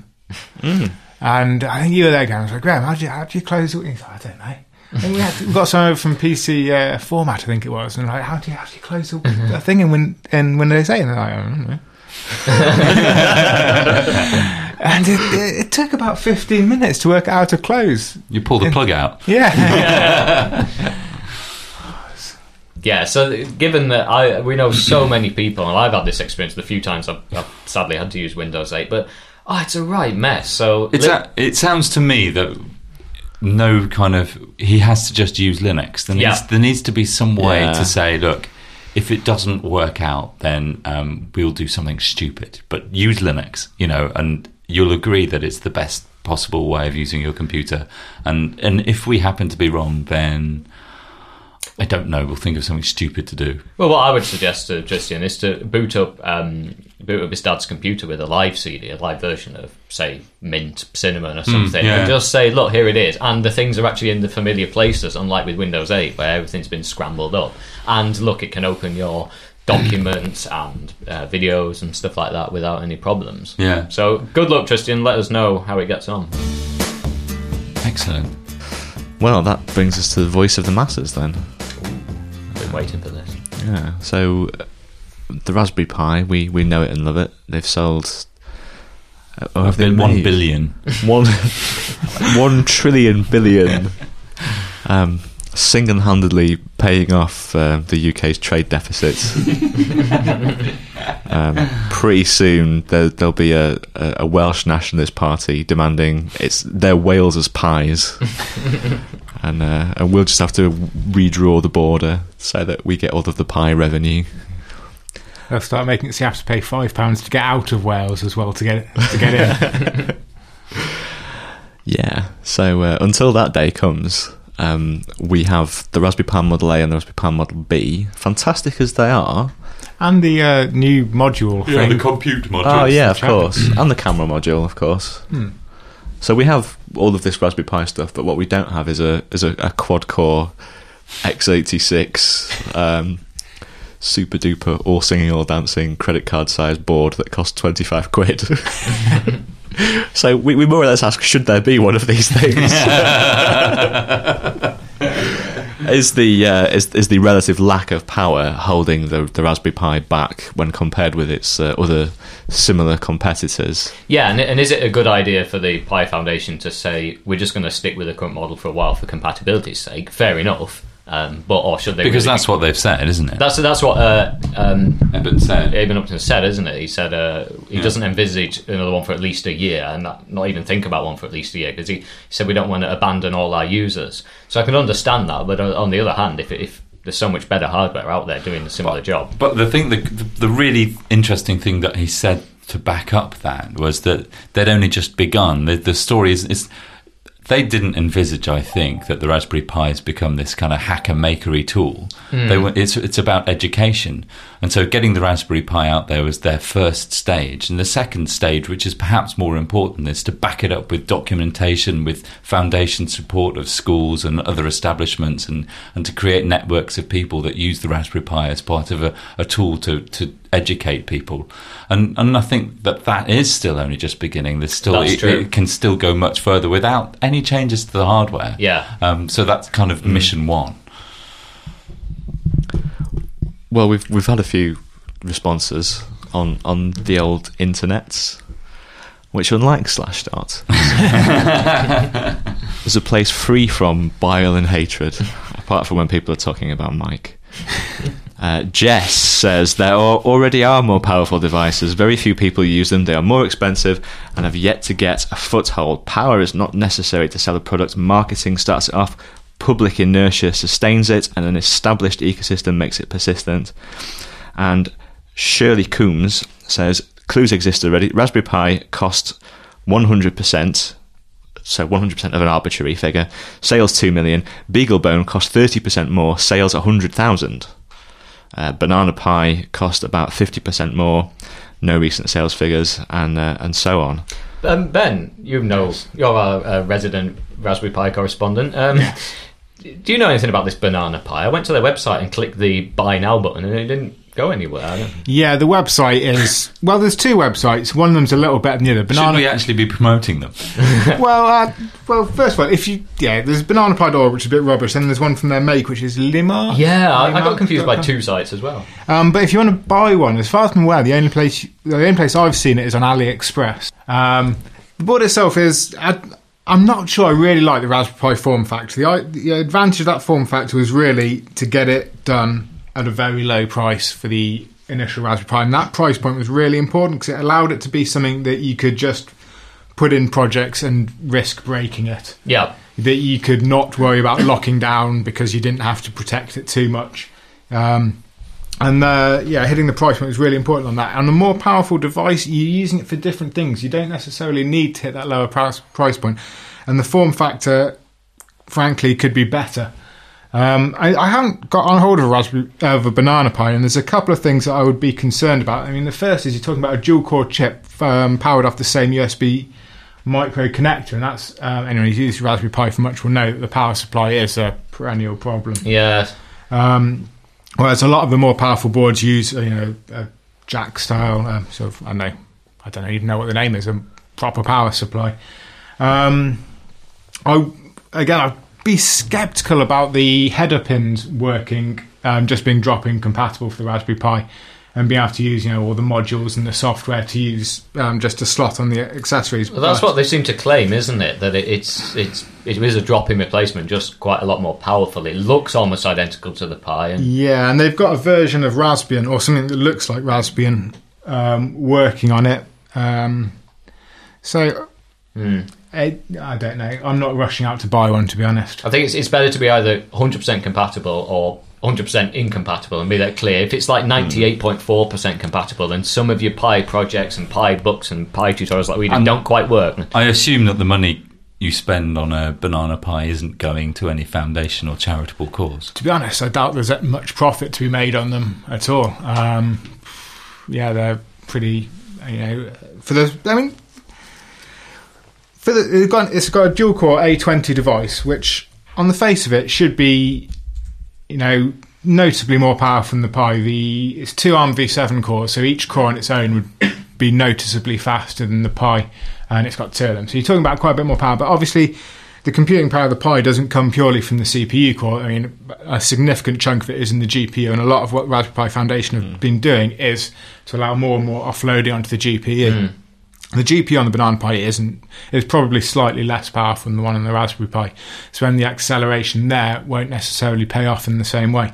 Speaker 4: And I think you were there, Graham. I was like, Graham, how do you close it? He's like, I don't know. And we got some over from PC Format, I think it was, and like, how do you close a thing in Windows 8? And they're like, I don't know. And it took about 15 minutes to work out how to close.
Speaker 3: You pull the plug out.
Speaker 4: Yeah.
Speaker 2: Yeah, so given that we know so many people, and I've had this experience the few times I've sadly had to use Windows 8, but it's a right mess. So
Speaker 3: it sounds to me that he has to just use Linux. There needs to be some way to say, look, if it doesn't work out, then we'll do something stupid. But use Linux, and you'll agree that it's the best possible way of using your computer. And if we happen to be wrong, then I don't know, we'll think of something stupid to do.
Speaker 2: Well, what I would suggest to Tristan is to boot up his dad's computer with a live CD, a live version of, say, Mint, Cinnamon or something, and just say, look, here it is. And the things are actually in the familiar places, unlike with Windows 8, where everything's been scrambled up. And look, it can open your documents and videos and stuff like that without any problems.
Speaker 3: Yeah.
Speaker 2: So good luck, Tristan. Let us know how it gets on.
Speaker 3: Excellent.
Speaker 1: Well, that brings us to the voice of the masses then.
Speaker 2: Been waiting for this.
Speaker 1: Yeah, so the Raspberry Pi, we know it and love it. They've sold...
Speaker 3: Have been 1 billion.
Speaker 1: 1 trillion billion. Single-handedly paying off the UK's trade deficit. Pretty soon there'll be a Welsh nationalist party demanding their Wales as pies. And we'll just have to redraw the border so that we get all of the pie revenue.
Speaker 4: They'll start making it so you have to pay £5 to get out of Wales as well to get in.
Speaker 1: Yeah, so until that day comes, we have the Raspberry Pi Model A and the Raspberry Pi Model B, fantastic as they are.
Speaker 4: And the new module thing.
Speaker 3: the compute module.
Speaker 1: Oh, yeah, of course. And the camera module, of course. So we have all of this Raspberry Pi stuff, but what we don't have is a quad-core x86 super duper all singing all dancing credit card sized board that costs 25 quid. So we more or less ask, should there be one of these things? Is the relative lack of power holding the Raspberry Pi back when compared with its other similar competitors?
Speaker 2: Yeah, and is it a good idea for the Pi Foundation to say, we're just going to stick with the current model for a while for compatibility's sake? Fair enough. Or should they?
Speaker 3: Because that's what they've said, isn't it?
Speaker 2: That's what
Speaker 3: Eben said.
Speaker 2: Eben Upton said, isn't it? He said he doesn't envisage another one for at least a year, and not even think about one for at least a year, because he said we don't want to abandon all our users. So I can understand that, but on the other hand, if there's so much better hardware out there doing a similar job.
Speaker 3: But the really interesting thing that he said to back up that was that they'd only just begun. The story is they didn't envisage, I think, that the Raspberry Pi has become this kind of hacker-makery tool. It's about education. And so getting the Raspberry Pi out there was their first stage. And the second stage, which is perhaps more important, is to back it up with documentation, with foundation support of schools and other establishments, and to create networks of people that use the Raspberry Pi as part of a tool to educate people. And I think that is still only just beginning. There's still it can still go much further without any changes to the hardware.
Speaker 2: Yeah.
Speaker 3: So that's kind of mission one.
Speaker 1: Well, we've had a few responses on the old internets, which, unlike Slashdot, is a place free from bile and hatred, apart from when people are talking about Mike. Jess says there already are more powerful devices. Very few people use them. They are more expensive and have yet to get a foothold. Power is not necessary to sell a product. Marketing starts it off. Public inertia sustains it, and an established ecosystem makes it persistent. And Shirley Coombs says clues exist already. Raspberry Pi costs 100%. So 100% of an arbitrary figure. Sales 2 million. BeagleBone cost 30% more. Sales 100,000. Banana Pi cost about 50% more. No recent sales figures, and so on.
Speaker 2: Ben, you're our resident Raspberry Pi correspondent. Do you know anything about this Banana Pi? I went to their website and clicked the Buy Now button, and it didn't go anywhere. I don't.
Speaker 4: Yeah, the website is... Well, there's two websites. One of them's a little better than the other.
Speaker 3: Shouldn't we actually be promoting them?
Speaker 4: Well, first of all, there's bananapie.org, which is a bit rubbish, and there's one from their make, which is Limar.
Speaker 2: Yeah, I got confused by two sites as well.
Speaker 4: But if you want to buy one, as far as I'm aware, the only place I've seen it is on AliExpress. The board itself is... I'm not sure I really like the Raspberry Pi form factor. The advantage of that form factor was really to get it done at a very low price for the initial Raspberry Pi. And that price point was really important because it allowed it to be something that you could just put in projects and risk breaking it.
Speaker 2: Yeah.
Speaker 4: That you could not worry about locking down because you didn't have to protect it too much. Hitting the price point was really important on that. On a more powerful device, you're using it for different things. You don't necessarily need to hit that lower price point. And the form factor, frankly, could be better. I haven't got on hold of a Banana Pi, and there's a couple of things that I would be concerned about. I mean, the first is you're talking about a dual-core chip powered off the same USB micro connector, and that's anyone who's used Raspberry Pi for much will know that the power supply is a perennial problem.
Speaker 2: Yeah.
Speaker 4: Whereas a lot of the more powerful boards use, a jack style, I don't even know what the name is, a proper power supply. I'd be sceptical about the header pins working, just being drop-in compatible for the Raspberry Pi, and being able to use, all the modules and the software to use just to slot on the accessories.
Speaker 2: Well, that's what they seem to claim, isn't it? That it is a drop-in replacement, just quite a lot more powerful. It looks almost identical to the Pi.
Speaker 4: Yeah, and they've got a version of Raspbian, or something that looks like Raspbian, working on it. I don't know. I'm not rushing out to buy one, to be honest.
Speaker 2: I think it's better to be either 100% compatible or 100% incompatible, and be that clear. If it's like 98.4% compatible, then some of your Pi projects and Pi books and Pi tutorials like we do don't quite work.
Speaker 3: I assume that the money you spend on a Banana Pi isn't going to any foundation or charitable cause.
Speaker 4: To be honest, I doubt there's that much profit to be made on them at all. They're pretty, it's got a dual-core A20 device, which, on the face of it, should be, notably more powerful than the Pi. It's 2 ARM v7 cores, so each core on its own would be noticeably faster than the Pi, and it's got 2 of them. So you're talking about quite a bit more power, but obviously the computing power of the Pi doesn't come purely from the CPU core. I mean, a significant chunk of it is in the GPU, and a lot of what Raspberry Pi Foundation have been doing is to allow more and more offloading onto the GPU. The GPU on the Banana Pi is probably slightly less powerful than the one on the Raspberry Pi, so then the acceleration there won't necessarily pay off in the same way.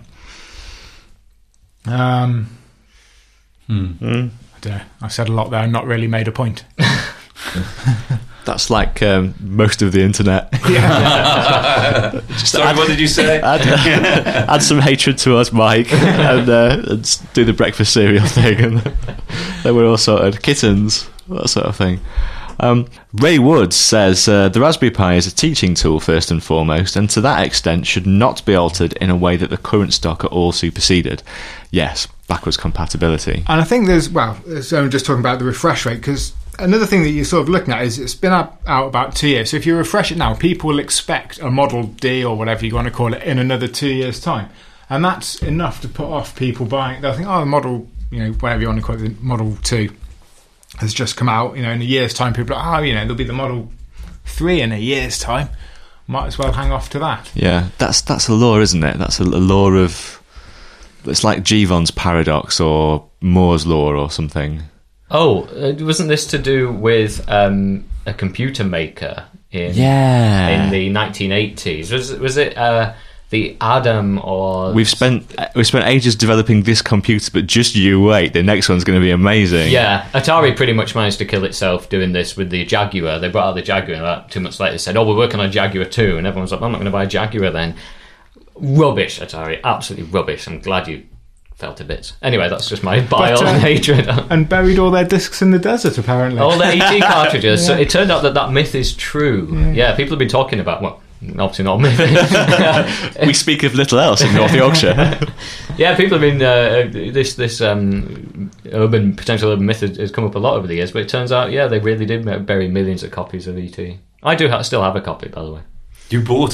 Speaker 4: I don't know. I said a lot there and not really made a point.
Speaker 1: That's like most of the internet.
Speaker 3: Sorry, what did you say?
Speaker 1: Add some hatred towards Mike and do the breakfast cereal thing, and then we're all sorted. Kittens, that sort of thing. Ray Woods says the Raspberry Pi is a teaching tool first and foremost, and to that extent should not be altered in a way that the current stock are all superseded. Yes, backwards compatibility.
Speaker 4: And I think I'm just talking about the refresh rate, because another thing that you're sort of looking at is it's been out about 2 years. So if you refresh it now, people will expect a Model D or whatever you want to call it in another 2 years' time. And that's enough to put off people buying. They'll think, the Model, whatever you want to call it, the Model 2 has just come out. In a year's time, people are like, there'll be the Model 3 in a year's time. Might as well hang off to that.
Speaker 1: Yeah, that's a law, isn't it? That's a law of... It's like Jevons paradox or Moore's law or something.
Speaker 2: Oh, wasn't this to do with a computer maker in the 1980s? Was it the Adam or...
Speaker 1: We've spent ages developing this computer, but just you wait, the next one's going to be amazing.
Speaker 2: Yeah, Atari pretty much managed to kill itself doing this with the Jaguar. They brought out the Jaguar, and about 2 months later they said, we're working on a Jaguar 2, and everyone's like, I'm not going to buy a Jaguar then. Rubbish, Atari, absolutely rubbish. I'm glad you fell to bits. Anyway, that's just my bile and hatred.
Speaker 4: And buried all their discs in the desert, apparently.
Speaker 2: All their ET cartridges. Yeah. So it turned out that myth is true. Yeah, people have been talking about, obviously not myth.
Speaker 1: We speak of little else in North Yorkshire.
Speaker 2: Yeah, people have been... this potential urban myth has come up a lot over the years, but it turns out, they really did bury millions of copies of ET. I do still have a copy, by the way.
Speaker 3: You bought it?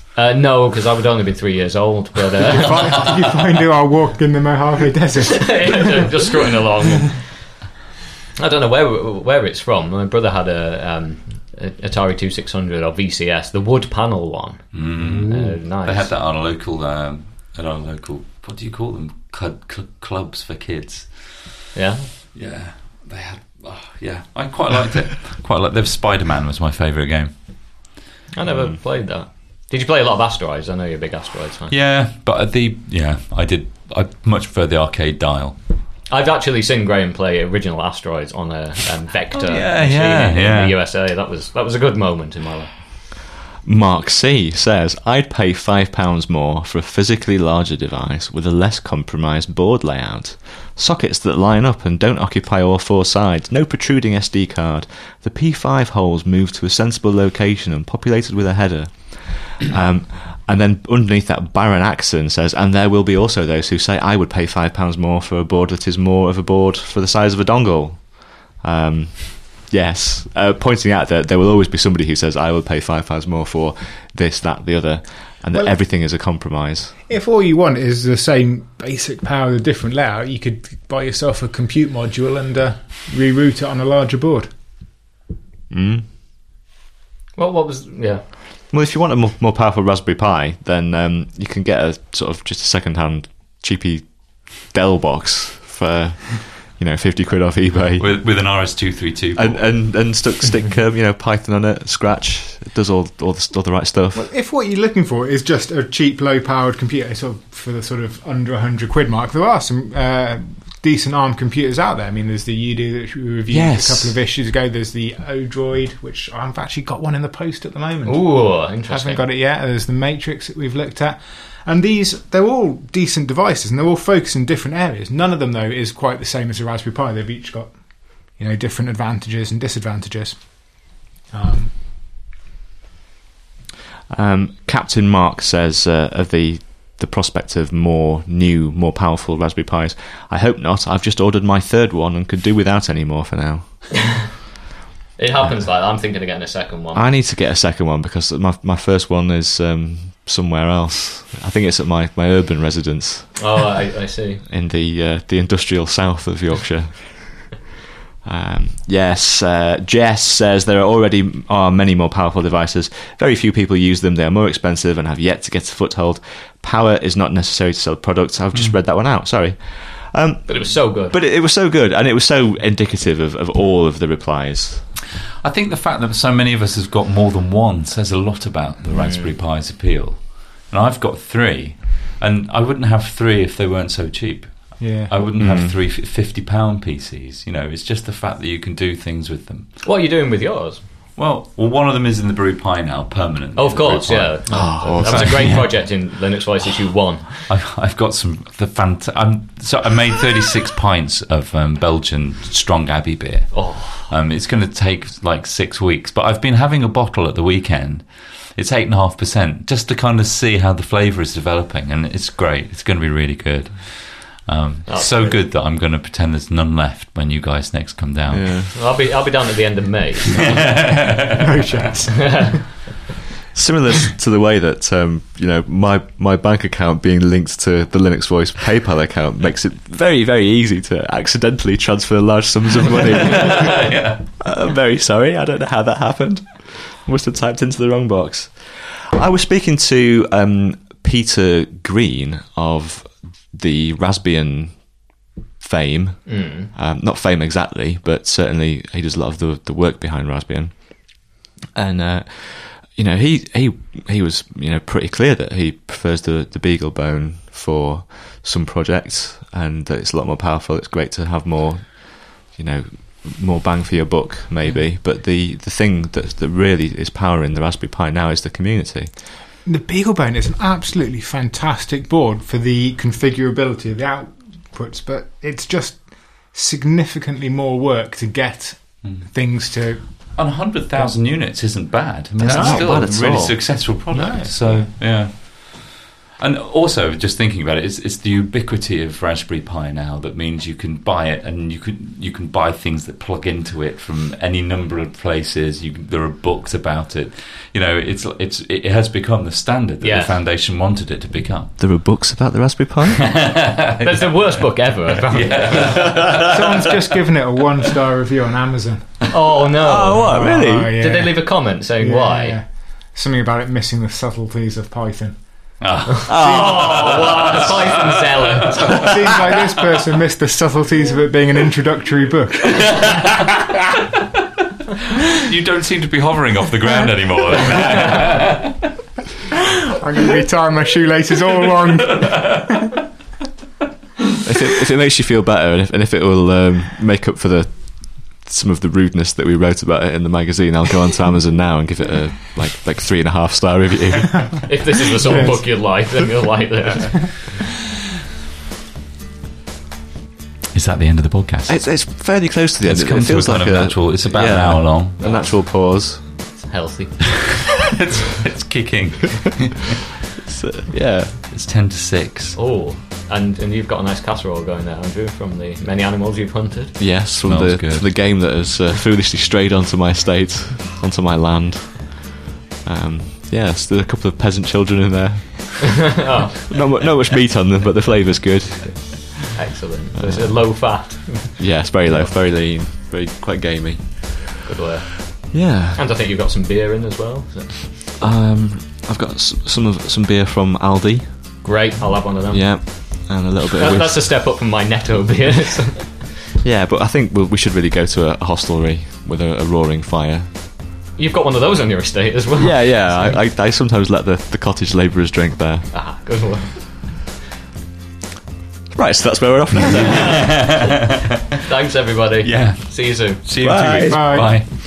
Speaker 2: No, because I would only be 3 years old. But
Speaker 4: Did you find it while walking in the Mojave Desert?
Speaker 2: just strutting along. I don't know where it's from. My brother had a Atari 2600 or VCS, the wood panel one. Nice.
Speaker 3: They had that on a local. What do you call them? Clubs for kids.
Speaker 2: Yeah.
Speaker 3: Yeah, they had. I quite liked it. Spider-Man was my favourite game.
Speaker 2: I never played that. Did you play a lot of Asteroids? I know you're a big Asteroids fan.
Speaker 3: Yeah, but I did. I much prefer the arcade dial.
Speaker 2: I've actually seen Graham play original Asteroids on a Vector machine
Speaker 3: yeah.
Speaker 2: in the USA. That was a good moment in my life.
Speaker 1: Mark C says, I'd pay £5 more for a physically larger device with a less compromised board layout. Sockets that line up and don't occupy all four sides. No protruding SD card. The P5 holes moved to a sensible location and populated with a header. And then underneath that, Baron Axon says, and there will be also those who say, I would pay £5 more for a board that is more of a board for the size of a dongle. Yes, pointing out that there will always be somebody who says, I will pay £5 more for this, that, the other, and that everything is a compromise.
Speaker 4: If all you want is the same basic power with a different layout, you could buy yourself a compute module and reroute it on a larger board.
Speaker 1: Mm.
Speaker 2: Well, what was... Yeah.
Speaker 1: Well, if you want a more powerful Raspberry Pi, then you can get a sort of just a second-hand cheapy Dell box for... 50 quid off eBay
Speaker 3: with an RS-232
Speaker 1: and stick Python on it, Scratch. It does all the right stuff.
Speaker 4: Well, if what you're looking for is just a cheap, low-powered computer, sort of for the sort of under 100 quid mark, there are some decent ARM computers out there. I mean, there's the Udo that we reviewed a couple of issues ago. There's the Odroid, which I've actually got one in the post at the moment.
Speaker 2: Ooh, interesting.
Speaker 4: Haven't got it yet. There's the Matrix that we've looked at. And they're all decent devices, and they're all focused in different areas. None of them, though, is quite the same as a Raspberry Pi. They've each got, different advantages and disadvantages.
Speaker 1: Captain Mark says of the prospect of more powerful Raspberry Pis, I hope not. I've just ordered my third one and could do without any more for now.
Speaker 2: It happens like that. I'm thinking of getting a second one.
Speaker 1: I need to get a second one because my first one is somewhere else. I think it's at my urban residence.
Speaker 2: Oh, I see.
Speaker 1: In the industrial south of Yorkshire. Yes, Jess says there already are many more powerful devices. Very few people use them. They are more expensive and have yet to get a foothold. Power is not necessary to sell products. I've just read that one out. Sorry.
Speaker 2: But it was so good.
Speaker 1: But it was so good, and it was so indicative of all of the replies.
Speaker 3: I think the fact that so many of us have got more than one says a lot about the Raspberry Pi's appeal. And I've got 3, and I wouldn't have 3 if they weren't so cheap.
Speaker 4: Yeah,
Speaker 3: I wouldn't have 3 £50 PCs. It's just the fact that you can do things with them.
Speaker 2: What are you doing with yours?
Speaker 3: Well, one of them is in the Brew Pi now, permanently.
Speaker 2: Oh, of course, yeah.
Speaker 1: Awesome.
Speaker 2: That was a great project in Linux Voice Issue 1.
Speaker 3: I've got some... So I made 36 pints of Belgian Strong Abbey beer.
Speaker 2: Oh.
Speaker 3: It's going to take like 6 weeks, but I've been having a bottle at the weekend. It's 8.5%, just to kind of see how the flavour is developing, and it's great. It's going to be really good. So great. Good that I'm going to pretend there's none left when you guys next come down.
Speaker 1: Yeah.
Speaker 2: I'll be down at the end of May.
Speaker 4: No chance.
Speaker 1: Similar to the way that my bank account being linked to the Linux Voice PayPal account makes it very, very easy to accidentally transfer large sums of money.
Speaker 3: Yeah.
Speaker 1: I'm very sorry. I don't know how that happened. I must have typed into the wrong box. I was speaking to Peter Green of the Raspbian fame. Not fame exactly, but certainly he does a lot of the work behind Raspbian. And he was pretty clear that he prefers the BeagleBone for some projects, and that it's a lot more powerful. It's great to have more bang for your buck, maybe. But the thing that really is powering the Raspberry Pi now is the community.
Speaker 4: The BeagleBone is an absolutely fantastic board for the configurability of the outputs, but it's just significantly more work to get things to...
Speaker 3: On 100,000 units isn't bad. I mean,
Speaker 1: that's
Speaker 3: that's
Speaker 1: not
Speaker 3: still
Speaker 1: bad
Speaker 3: a
Speaker 1: at
Speaker 3: really
Speaker 1: all.
Speaker 3: successful product.
Speaker 4: No.
Speaker 3: So, yeah. And also, just thinking about it, it's the ubiquity of Raspberry Pi now that means you can buy it, and you can buy things that plug into it from any number of places. There are books about it. You know, it has become the standard that the Foundation wanted it to become.
Speaker 1: There are books about the Raspberry Pi?
Speaker 2: That's the worst book ever.
Speaker 4: Someone's just given it a 1-star review on Amazon.
Speaker 2: Oh no!
Speaker 1: Oh, what? Really?
Speaker 4: Oh, yeah.
Speaker 2: Did they leave a comment saying why?
Speaker 4: Yeah. Something about it missing the subtleties of Python.
Speaker 2: Oh, wow, Python zealot.
Speaker 4: Seems like this person missed the subtleties of it being an introductory book.
Speaker 3: You don't seem to be hovering off the ground anymore.
Speaker 4: I'm going to be tying my shoelaces all along.
Speaker 1: If it makes you feel better, and if it will make up for some of the rudeness that we wrote about it in the magazine, I'll go onto Amazon now and give it a like 3.5-star review.
Speaker 2: If this is the sort of book you'd like, then you'll like this.
Speaker 3: Is that the end of the podcast?
Speaker 1: It's fairly close to the end.
Speaker 3: It's come
Speaker 1: it
Speaker 3: to
Speaker 1: feels
Speaker 3: a kind
Speaker 1: like
Speaker 3: of natural. It's about an hour long.
Speaker 1: A natural pause.
Speaker 2: It's healthy.
Speaker 3: It's kicking.
Speaker 1: It's
Speaker 3: 5:50.
Speaker 2: Oh, and you've got a nice casserole going there, Andrew, from the many animals you've hunted.
Speaker 1: Yes, from
Speaker 3: Smells good.
Speaker 1: the game that has foolishly strayed onto my estate, onto my land. Yes, there's a couple of peasant children in there.
Speaker 2: Oh,
Speaker 1: Not much meat on them, but the flavour's good.
Speaker 2: excellent. So it's a low fat.
Speaker 1: Yeah, it's very low, very lean, quite gamey.
Speaker 2: Good work.
Speaker 1: Yeah.
Speaker 2: And I think you've got some beer in as well. So.
Speaker 1: I've got some beer from Aldi.
Speaker 2: Great, I'll have one of them.
Speaker 1: Yeah, and a little bit of
Speaker 2: That's a step up from my Netto beer.
Speaker 1: Yeah, but I think we should really go to a hostelry with a roaring fire.
Speaker 2: You've got one of those on your estate as well.
Speaker 1: Yeah. I sometimes let the cottage labourers drink there.
Speaker 2: Ah, good work.
Speaker 1: Right, so that's where we're off now then.
Speaker 2: Thanks, everybody.
Speaker 3: Yeah.
Speaker 2: See you soon.
Speaker 3: See you in 2 weeks.
Speaker 4: Bye.
Speaker 3: Bye.